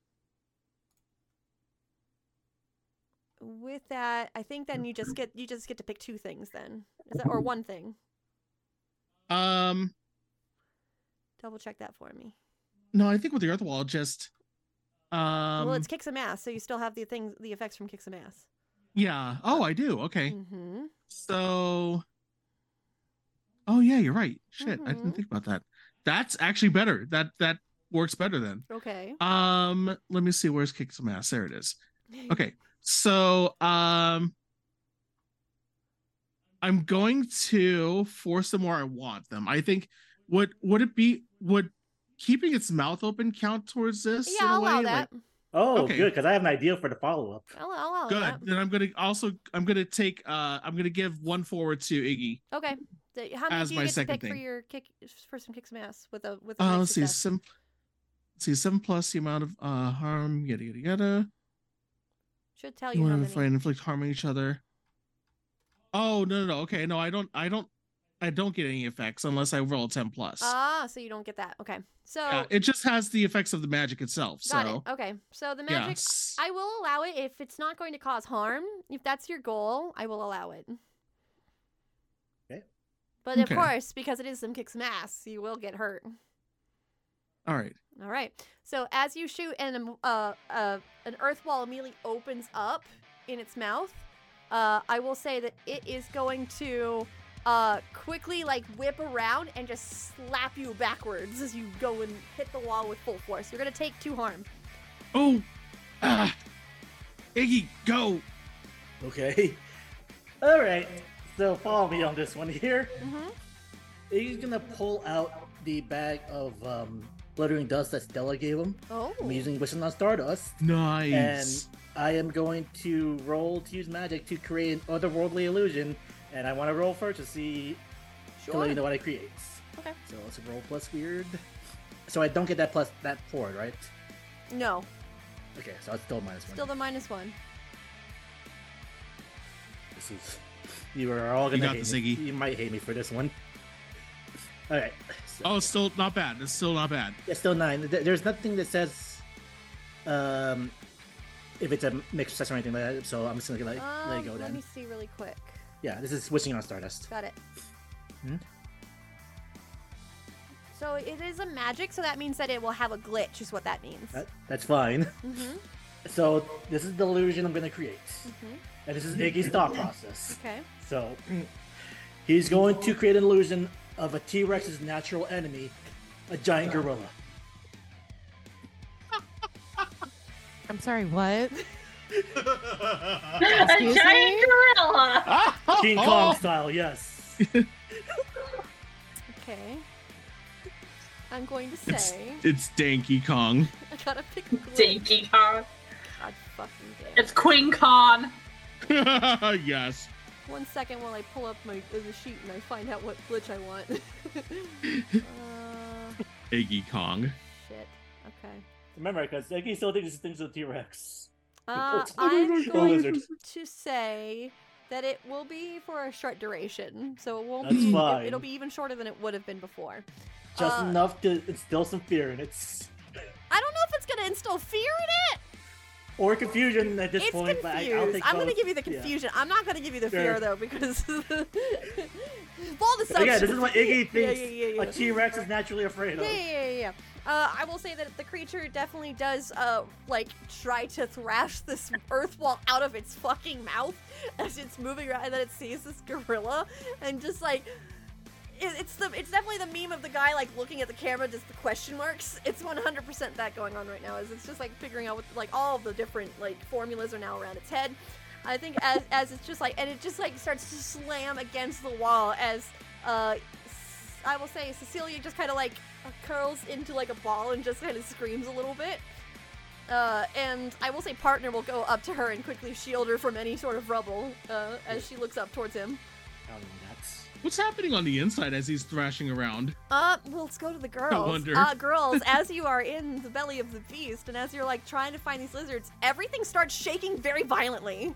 with that, I think then you just get you just get to pick two things then, is that or one thing? um, Double check that for me. no, I think with the earth wall, just, um, well, it's kick some ass, so you still have the things, the effects from kick some ass. yeah. Oh, I do. Okay. Mm-hmm. So, oh yeah, you're right. Shit, I Mhm. didn't think about that. That's actually better. That that works better then. Okay. Um, let me see. Where's kick some ass? There it is. Okay, so um, I'm going to force them where I want them. I think would would it be would keeping its mouth open count towards this? Yeah, in a I'll allow way? that. Like, oh, Okay. good, because I have an idea for the follow-up. I'll, I'll allow good. that. Then I'm gonna also I'm gonna take uh I'm gonna give one forward to Iggy. Okay. The- How many As do you my get to second pick for thing. your kick for some kick some ass with a with a Uh, next let's see, success? some, let's see, seven plus the amount of uh harm, yada yada yada. Should tell You you how want many. to find inflict harm on each other. Oh no no no! Okay, no, I don't I don't I don't get any effects unless I roll a ten plus. Ah, so you don't get that. Okay. So yeah, it just has the effects of the magic itself. got so it. Okay. So the yeah, magic s- I will allow it if it's not going to cause harm. If that's your goal, I will allow it. Okay. But of Okay. course, because it is some kick some ass, you will get hurt. all right. All right. So as you shoot, and um, uh, uh, an earth wall immediately opens up in its mouth. Uh, I will say that it is going to uh, quickly like whip around and just slap you backwards as you go and hit the wall with full force. You're gonna take two harm. Oh, ah, Iggy, go! Okay. All right. So follow me on this one here. Mm-hmm. He's gonna pull out the bag of um, glittering dust that Stella gave him. Oh. I'm using Wishing on Stardust. Nice. And I am going to roll to use magic to create an otherworldly illusion. And I want to roll first to see to let Sure. you know what it creates. Okay. So let's roll plus weird. So I don't get that plus that forward, right? No, Okay, so it's still minus one. still the minus one. This is. You are all gonna got hate this, me. Iggy. You might hate me for this one. All right. So, Oh, it's still not bad. It's still not bad. it's still nine. Th- There's nothing that says, um, if it's a mixed success or anything like that. So I'm just gonna let, Um, let it go let then. me see really quick. Yeah, this is wishing on Stardust. Got it. Hmm? So it is a magic, so that means that it will have a glitch, is what that means. That, that's fine. Mm-hmm. So this is the illusion I'm gonna create, Mm-hmm. and this is Iggy's thought process. Okay. So he's going to create an illusion of a T-Rex's natural enemy, a giant gorilla. I'm sorry, what? A Excuse giant me? gorilla. King Kong style, yes. Okay. I'm going to It's, say it's Danky Kong. I gotta pick a glitch. Dinky Kong. God fucking damn. It's Queen Kong. Yes. One second while I pull up my uh, the sheet and I find out what glitch I want. uh, Iggy Kong. shit. Okay. Remember, because Iggy still thinks things with T-Rex. Uh, It's I'm a going lizard. to say that it will be for a short duration, so it won't That's be. fine. It, will be even shorter than it would have been before. Just Uh, enough to instill some fear in it, I don't know if it's gonna instill fear in it. or confusion at this It's point. But I, I'll confused. take I'm gonna both. give you the Yeah. confusion. I'm not gonna give you the Sure. fear though, because all the But substance. again, this is what Iggy Yeah, thinks yeah, yeah, yeah. a T-Rex is naturally afraid of. Yeah, yeah, yeah, yeah. Uh, I will say that the creature definitely does, uh, like, try to thrash this earth wall out of its fucking mouth as it's moving around, and then it sees this gorilla, and just, like, it, it's the it's definitely the meme of the guy, like, looking at the camera, just the question marks. It's one hundred percent that going on right now, is it's just, like, figuring out what, like, all of the different, like, formulas are now around its head. I think as, as it's just, like, and it just, like, starts to slam against the wall as, uh, I will say Cecilia just kind of like curls into like a ball and just kind of screams a little bit. Uh, and I will say partner will go up to her and quickly shield her from any sort of rubble uh, as she looks up towards him. Oh, nuts. What's happening on the inside as he's thrashing around? Uh, well, let's go to the girls. wonder. Uh, girls, as you are in the belly of the beast and as you're like trying to find these lizards, everything starts shaking very violently.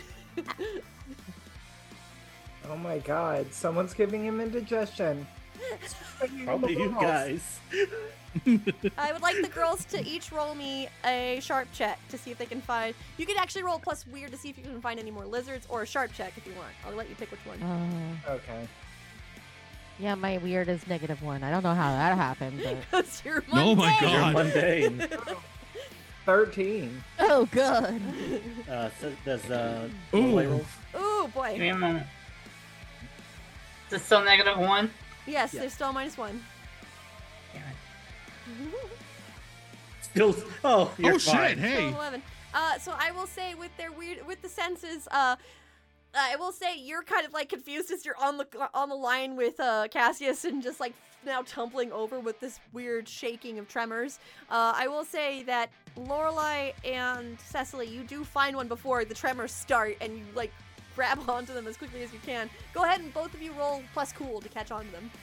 Oh my god, someone's giving him indigestion. Probably you guys. I would like the girls to each roll me a sharp check to see if they can find. You can actually roll plus weird to see if you can find any more lizards, or a sharp check if you want. I'll let you pick which one. Uh, Okay. yeah, my weird is negative one. I don't know how that happened, but Because you're Oh my mundane. You're God. mundane. thirteen. oh god. Uh, so does uh, Ooh. Roy roll? Ooh Give me boy. a moment. Is it still negative one? Yes, Yeah. there's still minus one. Damn it. Still. Oh, you're oh fine. shit! Hey. Still eleven. Uh, so I will say with their weird, with the senses, uh, I will say you're kind of like confused as you're on the on the line with uh, Cassius and just like now tumbling over with this weird shaking of tremors. Uh, I will say that Lorelai and Cecily, you do find one before the tremors start, and you like grab onto them as quickly as you can. Go ahead and both of you roll plus cool to catch on to them.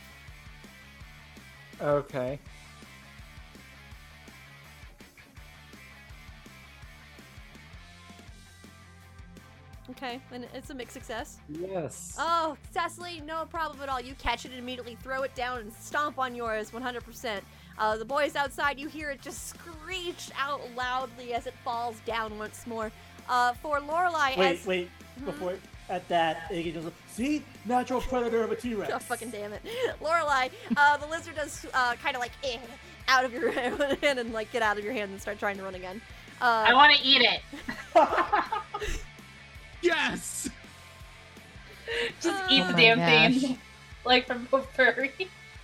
Okay. Okay, and it's a mixed success. Yes. Oh, Cecily, no problem at all. You catch it and immediately throw it down and stomp on yours one hundred percent. Uh, the boys outside, you hear it just screech out loudly as it falls down once more. Uh, for Lorelai, Wait, as... wait. Before at that, Iggy goes, see, natural predator of a T-Rex. Oh, fucking damn it. Lorelai, uh, the lizard does uh, kind of like, eh, out of your hand and like get out of your hand and start trying to run again. Uh, I want to eat it. Yes. Just Uh, eat Oh the my damn gosh. thing. Like from a furry.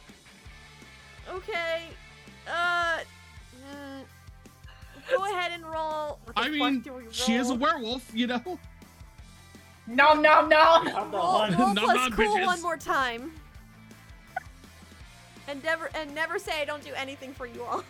Okay. Uh, mm, go ahead and roll. What the I fuck mean, do we she is a roll? werewolf, you know. Nom nom nom. I'm the Roll, one. roll Nom plus nom, cool bitches. one more time. And never and never say I don't do anything for you all.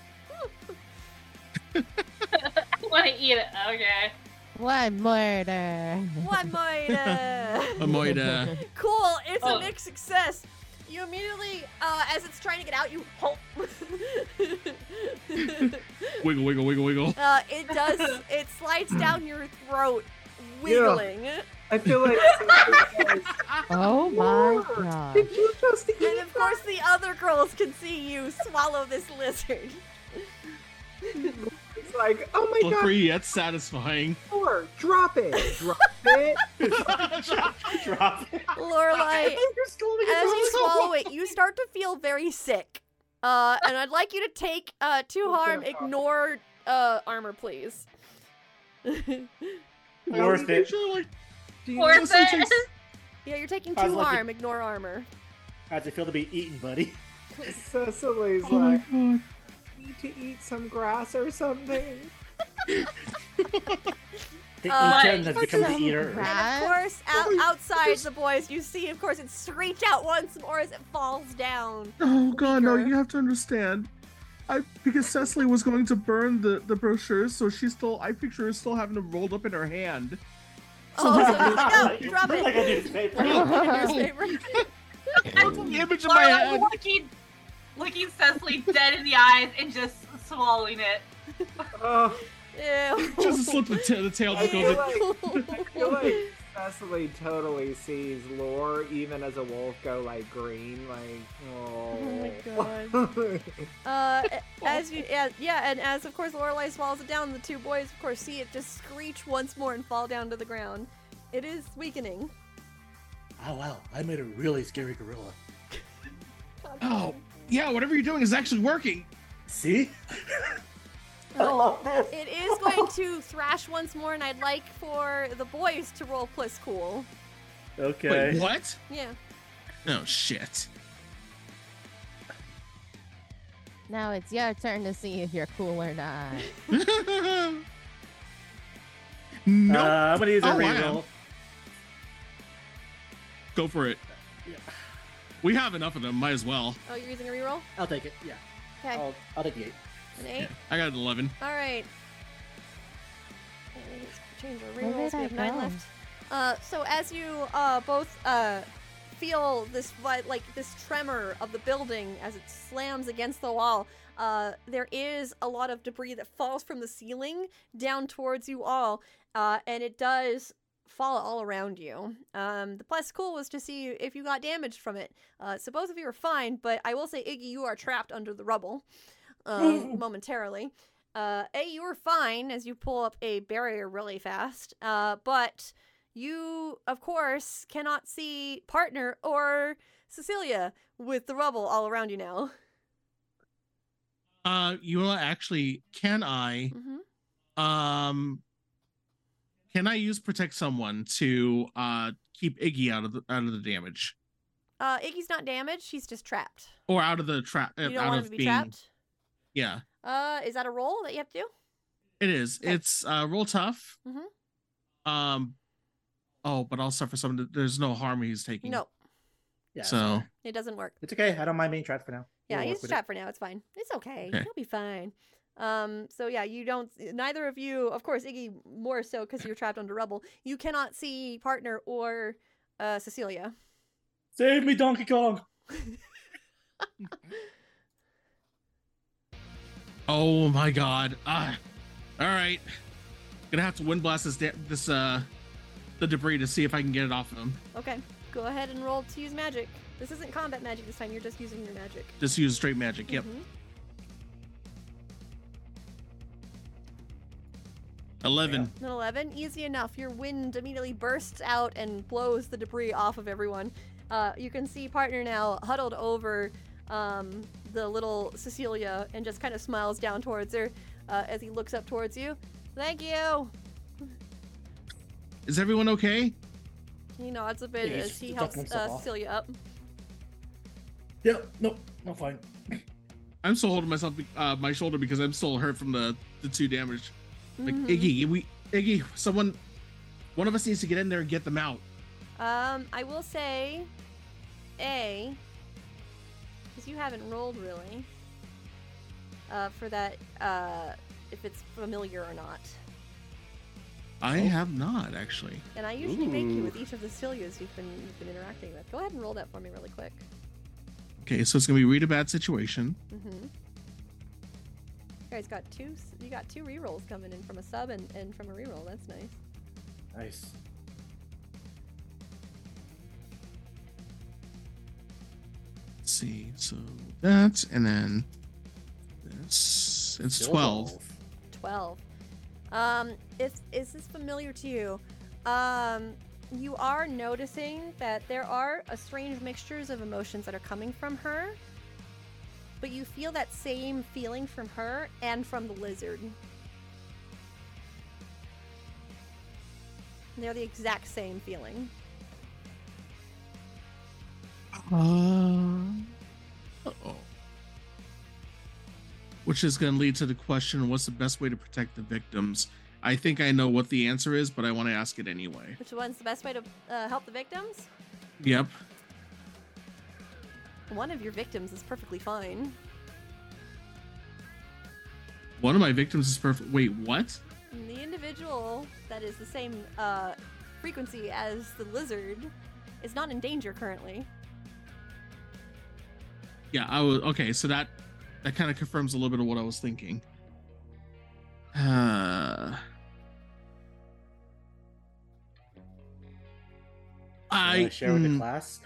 I want to eat it. Okay. One murder. One more. uh, A moida. Cool. It's Oh. a mixed success. You immediately, uh, as it's trying to get out, you halt. Wiggle, wiggle, wiggle, wiggle. Uh, it does. It slides down your throat, wiggling. I feel like. Oh my god. Did you just eat And of course, the other girls can see you swallow this lizard. It's like, oh my Well, god, for you, that's satisfying. Thor, drop it, drop it. Drop it. Lorelai, You're scolding as us. you swallow it, you start to feel very sick. Uh, and I'd like you to take uh, two harm, ignore uh, armor, please. Worth it. Sure, like, Do you Worth know- it. Yeah, you're taking I was two lucky. harm, ignore armor. How's it feel to be eaten, buddy? Cecily's oh my like, god. need to eat some grass or something. The Uh, eater has become the eater. And Right. of course, out, Oh, outside the boys, you see, of course, it screech out once more as it falls down. Oh god, no, Weaker. you have to understand. I because Cecily was going to burn the, the brochures, so she's still I picture her still having them rolled up in her hand. Oh, so he's like, no, drop Like a it. newspaper. Newspaper. That's the image in my Lorelai head. looking, looking Cecily dead in the eyes and just swallowing it. Oh, Ew. Just slip the, ta- the tail I just feel goes. like, I feel like Cecily totally sees Lore, even as a wolf, go like green, like, oh. Oh my Uh, as you, yeah, yeah, and as of course Lorelai swallows it down, the two boys, of course, see it just screech once more and fall down to the ground. It is weakening. Oh wow, I made a really scary gorilla. Oh, yeah, whatever you're doing is actually working. See? I love this. It is going to thrash once more, and I'd like for the boys to roll plus cool. Okay. Wait, what? Yeah. Oh shit. Now it's your turn to see if you're cool or not. Nope. Uh, I'm gonna use a Oh, I am. reroll. Go for it. Yeah. We have enough of them. Might as well. Oh, you're using a reroll? I'll take it. Yeah. Okay. I'll, I'll take the eight. An eight? I got an eleven. All right. Okay, let's change our Where rerolls. did We I have nine go? left. Uh, so as you uh, both uh, feel this vi- like this tremor of the building as it slams against the wall, uh, there is a lot of debris that falls from the ceiling down towards you all, uh, and it does fall all around you. Um, the plus cool was to see if you got damaged from it. Uh, so both of you are fine, but I will say, Iggy, you are trapped under the rubble um, momentarily. Uh, A, you are fine as you pull up a barrier really fast, uh, but you, of course, cannot see partner or Cecilia with the rubble all around you now. Uh, you know, actually, can I? Mm-hmm. Um, can I use protect someone to uh keep Iggy out of the out of the damage Uh, Iggy's not damaged; she's just trapped. or out of the trap? You don't out want him of to be being, trapped. Yeah, Uh, is that a roll that you have to do? it is. Okay. It's uh roll tough. Mhm. Um. Oh, but I'll suffer some. There's no harm he's taking. No, Yeah. So it doesn't work. It's okay. I don't mind being trapped for now. Yeah, We'll he's work with trapped for now. It's fine. It's okay. Okay. He'll be fine. Um, so yeah, you don't. Neither of you, of course, Iggy more so because you're trapped under rubble. You cannot see partner or uh, Cecilia. it. Save me, Donkey Kong. Oh my god. Ah. All right. Gonna have to wind blast this da- this uh the debris to see if I can get it off of him. Okay, go ahead and roll to use magic. This isn't combat magic this time. You're just using your magic. Just use straight magic. Yep. Mhm. eleven. An eleven, easy enough. Your wind immediately bursts out and blows the debris off of everyone. Uh, you can see partner now huddled over um, the little Cecilia and just kind of smiles down towards her uh, as he looks up towards you. Thank you. Is everyone okay? He nods a bit Yeah, he's as he ducking helps himself uh, off. Cecilia up. Yeah. No. No. Fine. I'm still holding myself uh my shoulder because I'm still hurt from the the two damage. Like Mhm. Iggy, we Iggy, someone one of us needs to get in there and get them out. Um, I will say, A, because you haven't rolled really, uh, for that, uh, if it's familiar or not. I have not actually. And I usually make you Ooh. with each of the Celias you've been you've been interacting with. Go ahead and roll that for me really quick. Okay, so it's gonna be read a bad situation. Mm-hmm. guys got two. You got two rerolls coming in from a sub and, and from a reroll. That's nice. Nice. Let's see. So that, and then this. It's Still twelve. twelve. Um, is is this familiar to you? Um, you are noticing that there are a strange mixtures of emotions that are coming from her, but you feel that same feeling from her and from the lizard. They're the exact same feeling. Uh, oh. Which is going to lead to the question, what's the best way to protect the victims? I think I know what the answer is, but I want to ask it anyway. Which one's the best way to uh, help the victims? Yep. One of your victims is perfectly fine. One of my victims is perfect. Wait, what? The individual that is the same uh, frequency as the lizard is not in danger currently. Yeah, I was okay. So that that kind of confirms a little bit of what I was thinking. Uh, I Wanna share with the mm, class.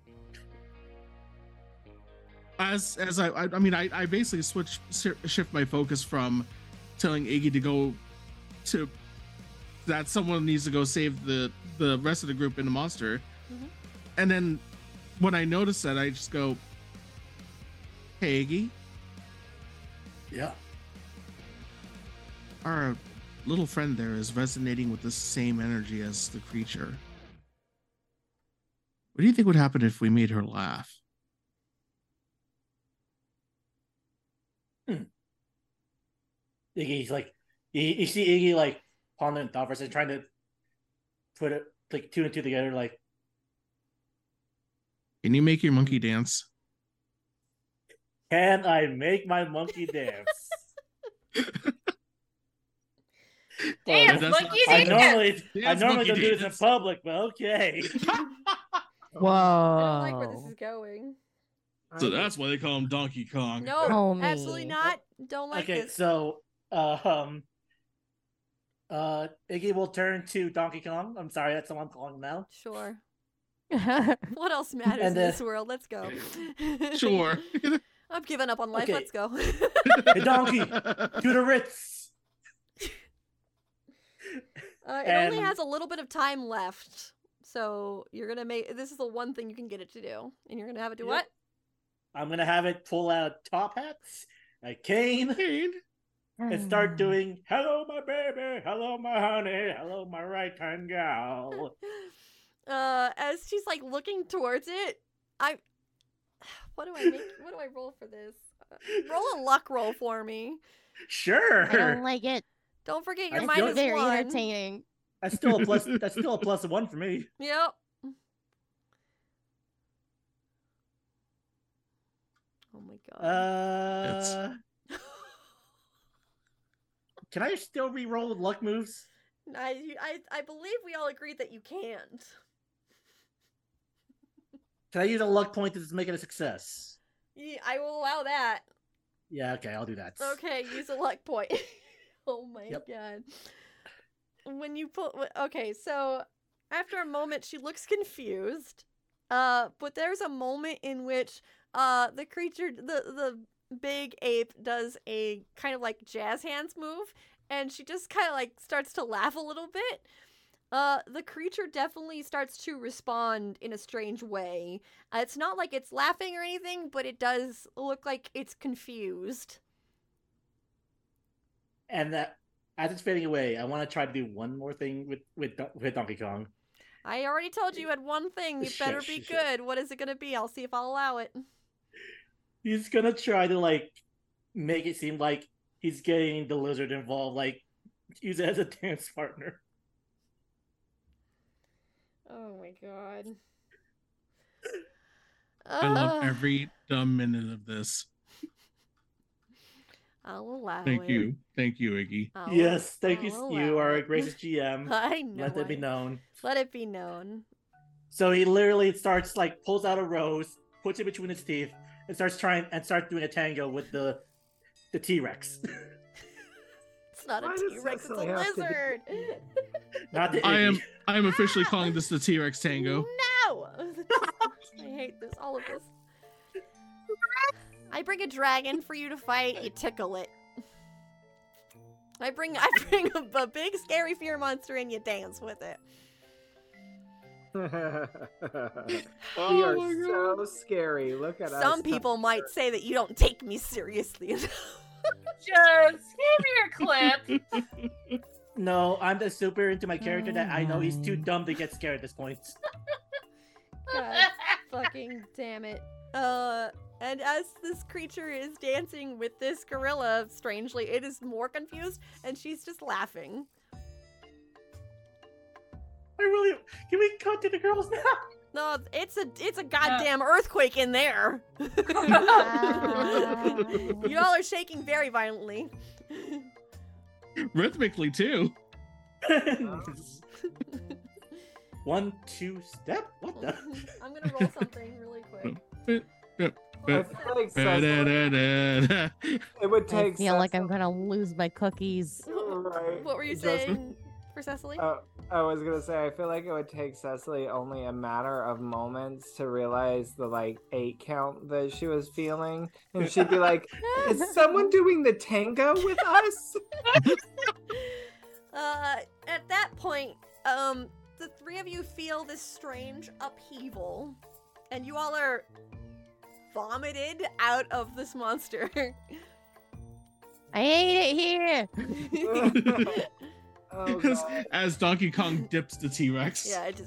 as as I I, I mean I I basically switch si- shift my focus from telling Iggy to go to that someone needs to go save the the rest of the group in the monster, Mhm. and then when I notice that, I just go, "Hey, Iggy, Yeah. our little friend there is resonating with the same energy as the creature. What do you think would happen if we made her laugh?" Iggy's like, you, you see Iggy like pondering thought for a second, trying to put it like two and two together. Like, Can you make your monkey dance? can I make my monkey dance? Dance, that's monkey not- I dance. normally, I Dance, normally monkey don't do this in dance. public, but okay. Whoa. I don't like where this is going. So that's why they call him Donkey Kong. No, Homie. absolutely not. Don't like Okay, this. so uh, um, uh, Iggy will turn to Donkey Kong. I'm sorry, that's the one I'm calling him now. Sure. What else matters And, in uh, this world? Let's go. Sure. I'm giving up on life. Okay. Let's go. Hey, Donkey, do the Ritz. Uh, it only And- has a little bit of time left, so you're gonna make this is the one thing you can get it to do, and you're gonna have it do Yep. what? I'm gonna have it pull out top hats, a cane, and start doing "Hello, my baby, hello, my honey, hello, my right hand gal." Uh, as she's like looking towards it, I. What do I make? What do I roll for this? Uh, roll a luck roll for me. Sure, I don't like it. Don't forget I your feel minus Very one. entertaining. that's still a plus. That's still a plus one for me. Yep. Oh my god. Uh, can I still re-roll with luck moves? I, I I believe we all agreed that you can't. Can I use a luck point to just make it a success? Yeah, I will allow that. Yeah, okay, I'll do that. Okay, use a luck point. Oh my Yep. god. When you pull okay, so after a moment she looks confused. Uh but there's a moment in which uh the creature the the big ape does a kind of like jazz hands move and she just kind of like starts to laugh a little bit. Uh the creature definitely starts to respond in a strange way. Uh, it's not like it's laughing or anything, but it does look like it's confused. And that as it's fading away, I want to try to do one more thing with with Don- with Donkey Kong. I already told you you had one thing. You Sure, better be sure, sure. good. What is it gonna be? I'll see if I'll allow it. He's gonna try to like make it seem like he's getting the lizard involved, like use it as a dance partner. Oh my god. I love Uh, every dumb minute of this. I'll allow Thank it. you. Thank you, Iggy. I'll- Yes, thank you. I'll You allow are a it. gracious G M. I know. Let that be I- known. Let it be known. So he literally starts like pulls out a rose, puts it between his teeth, and starts trying and starts doing a tango with the the T-Rex. It's not Why a does T-Rex, it's a Cecily have to do- lizard. Not the I am Iggy. I am officially calling this the T-Rex Tango. No! I hate this, all of this. I bring a dragon for you to fight, you tickle it. I bring I bring a, a big scary fear monster and you dance with it. we Oh are my so scary. Look at us. Some people might say that you don't take me seriously enough. Just give me your clip. No, I'm the super into my character that I know he's too Mm. dumb to get scared at this point. God fucking damn it. Uh, and as this creature is dancing with this gorilla, strangely, it is more confused, and she's just laughing. I really can we cut to the girls now? No, it's a it's a goddamn earthquake in there. You all are shaking very violently. Rhythmically too. One, two, step. What the? I'm gonna roll something really quick. I feel like Cecily, Ba-da-da-da-da. it would I take. feel like I'm Cecily- gonna lose my cookies. Right. What were you Just- saying for Cecily? Uh, I was gonna say, I feel like it would take Cecily only a matter of moments to realize the like eight count that she was feeling, and she'd be like, "Is someone doing the tango with us?" Uh, at that point, um, the three of you feel this strange upheaval, and you all are vomited out of this monster. I hate it here. Oh, As, God. as Donkey Kong dips the T-Rex. Yeah, it just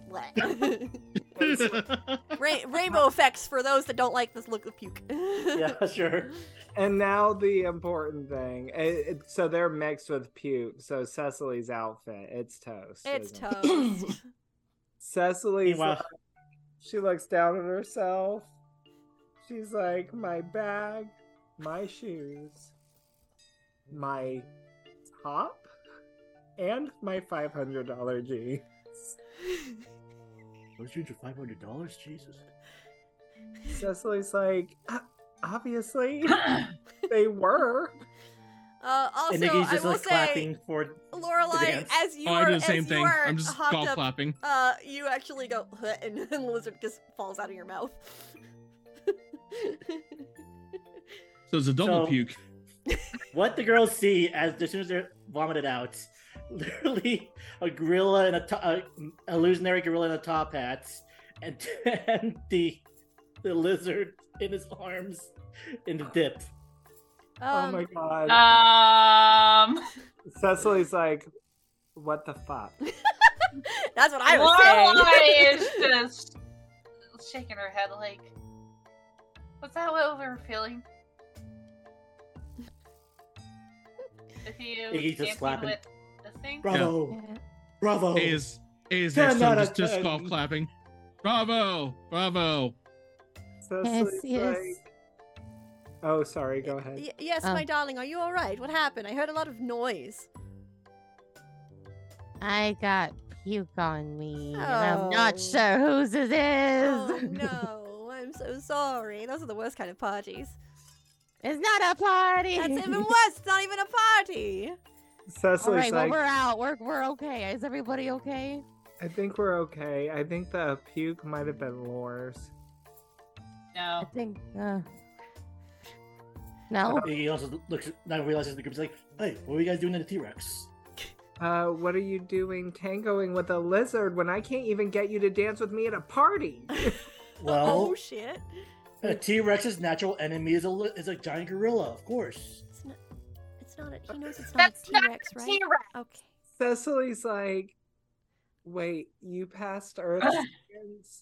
Ra- rainbow effects for those that don't like this look of puke. Yeah, sure. And now the important thing. It, it, so they're mixed with puke. So Cecily's outfit, it's toast. It's isn't it? toast. Cecily's Meanwhile- like, she looks down at herself. She's like, my bag, my shoes, my top, and my five hundred dollar jeans. Those shoes are five hundred dollars. Jesus. Cecily's like, "Uh, obviously, they were. Uh, also, and Nikki's I just will like say, clapping for. the Lorelai, dance. as you Oh, are, I do the same as you thing. are I'm just hopped golf up, clapping. uh, you actually go, and then the lizard just falls out of your mouth. So it's a double So- puke. What the girls see as, as soon as they're vomited out, literally a gorilla and a, to- a illusionary gorilla in a top hat, and, and the the lizard in his arms in the dip. Um, Oh my god. Um, Cecily's like, what the fuck? That's what I was saying. Lorelai is just shaking her head like, was that what we were feeling? With you Iggy's just dancing clapping. with the thing? Bravo, Yeah. bravo. A is A is ten next to out him, of just, just ten. golf clapping. Bravo, bravo. Cecily's yes. like, oh, sorry, go ahead. Y- yes, Um. my darling, are you all right? What happened? I heard a lot of noise. I got puke on me, and I'm not Oh. sure whose it is. Oh no, I'm so sorry. Those are the worst kind of parties. It's not a party. That's even worse. It's not even a party. Cecily's All right, well like, we're out. We're we're okay. Is everybody okay? I think we're okay. I think the puke might have been Lore's. I No. think. Uh... No. He also looks now realizes the group's like, hey, what are you guys doing in the T-Rex? Uh, what are you doing tangoing with a lizard when I can't even get you to dance with me at a party? Well, Oh shit. a T-Rex's natural enemy is a li- is a giant gorilla, of course. It's not. It's not a. He knows it's not That's a not T-Rex, a right? T-Rex. Okay. Cecily's like, wait, you passed Earth scans?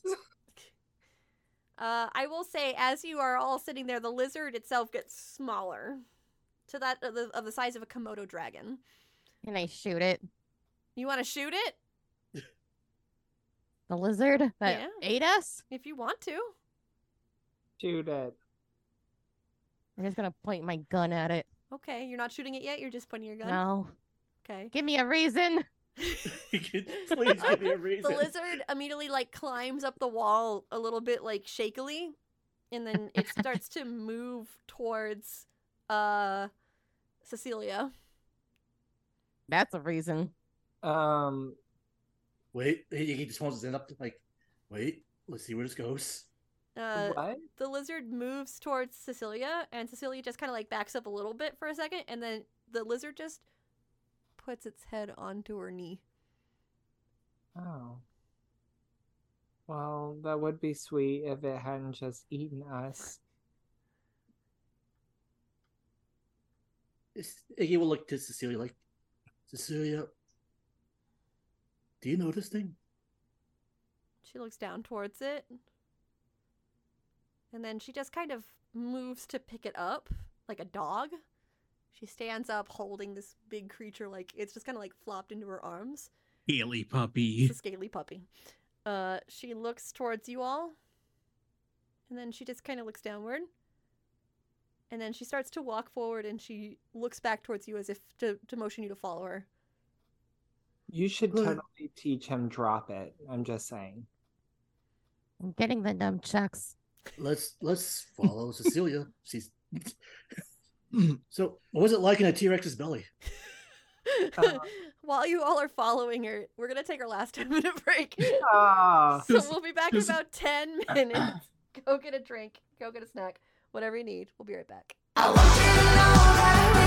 Uh, I will say, as you are all sitting there, the lizard itself gets smaller, to that of the, of the size of a Komodo dragon. Can I shoot it? You want to shoot it The lizard that Yeah. ate us? if you want to. Shoot it. I'm just gonna point my gun at it. Okay, you're not shooting it yet. You're just pointing your gun. No. Okay. Give me a reason. Please give me a The reason. lizard immediately like climbs up the wall a little bit like shakily, and then it starts to move towards uh Cecilia. That's a reason. Um, Wait, he, he just wants his end up to like, wait, let's see where this goes. Uh, what? the lizard moves towards Cecilia, and Cecilia just kind of like backs up a little bit for a second, and then the lizard just puts its head onto her knee. Oh. Well, that would be sweet if it hadn't just eaten us. It's- Iggy will look to Cecilia like, Cecilia, do you know this thing? She looks down towards it, and then she just kind of moves to pick it up like a dog. She stands up holding this big creature like it's just kind of like flopped into her arms. Scaly puppy. It's a scaly puppy. Uh, she looks towards you all, and then she just kind of looks downward. And then she starts to walk forward, and she looks back towards you as if to, to motion you to follow her. You should Good. totally teach him drop it. I'm just saying. I'm getting the nunchucks. Let's let's follow Cecilia. She's so. What was it like in a T Rex's belly? Uh, While you all are following her, we're gonna take our last ten minute break. Ah, So Just- we'll be back in just- about ten minutes. Go get a drink. Go get a snack. Whatever you need. We'll be right back. I want you to know that I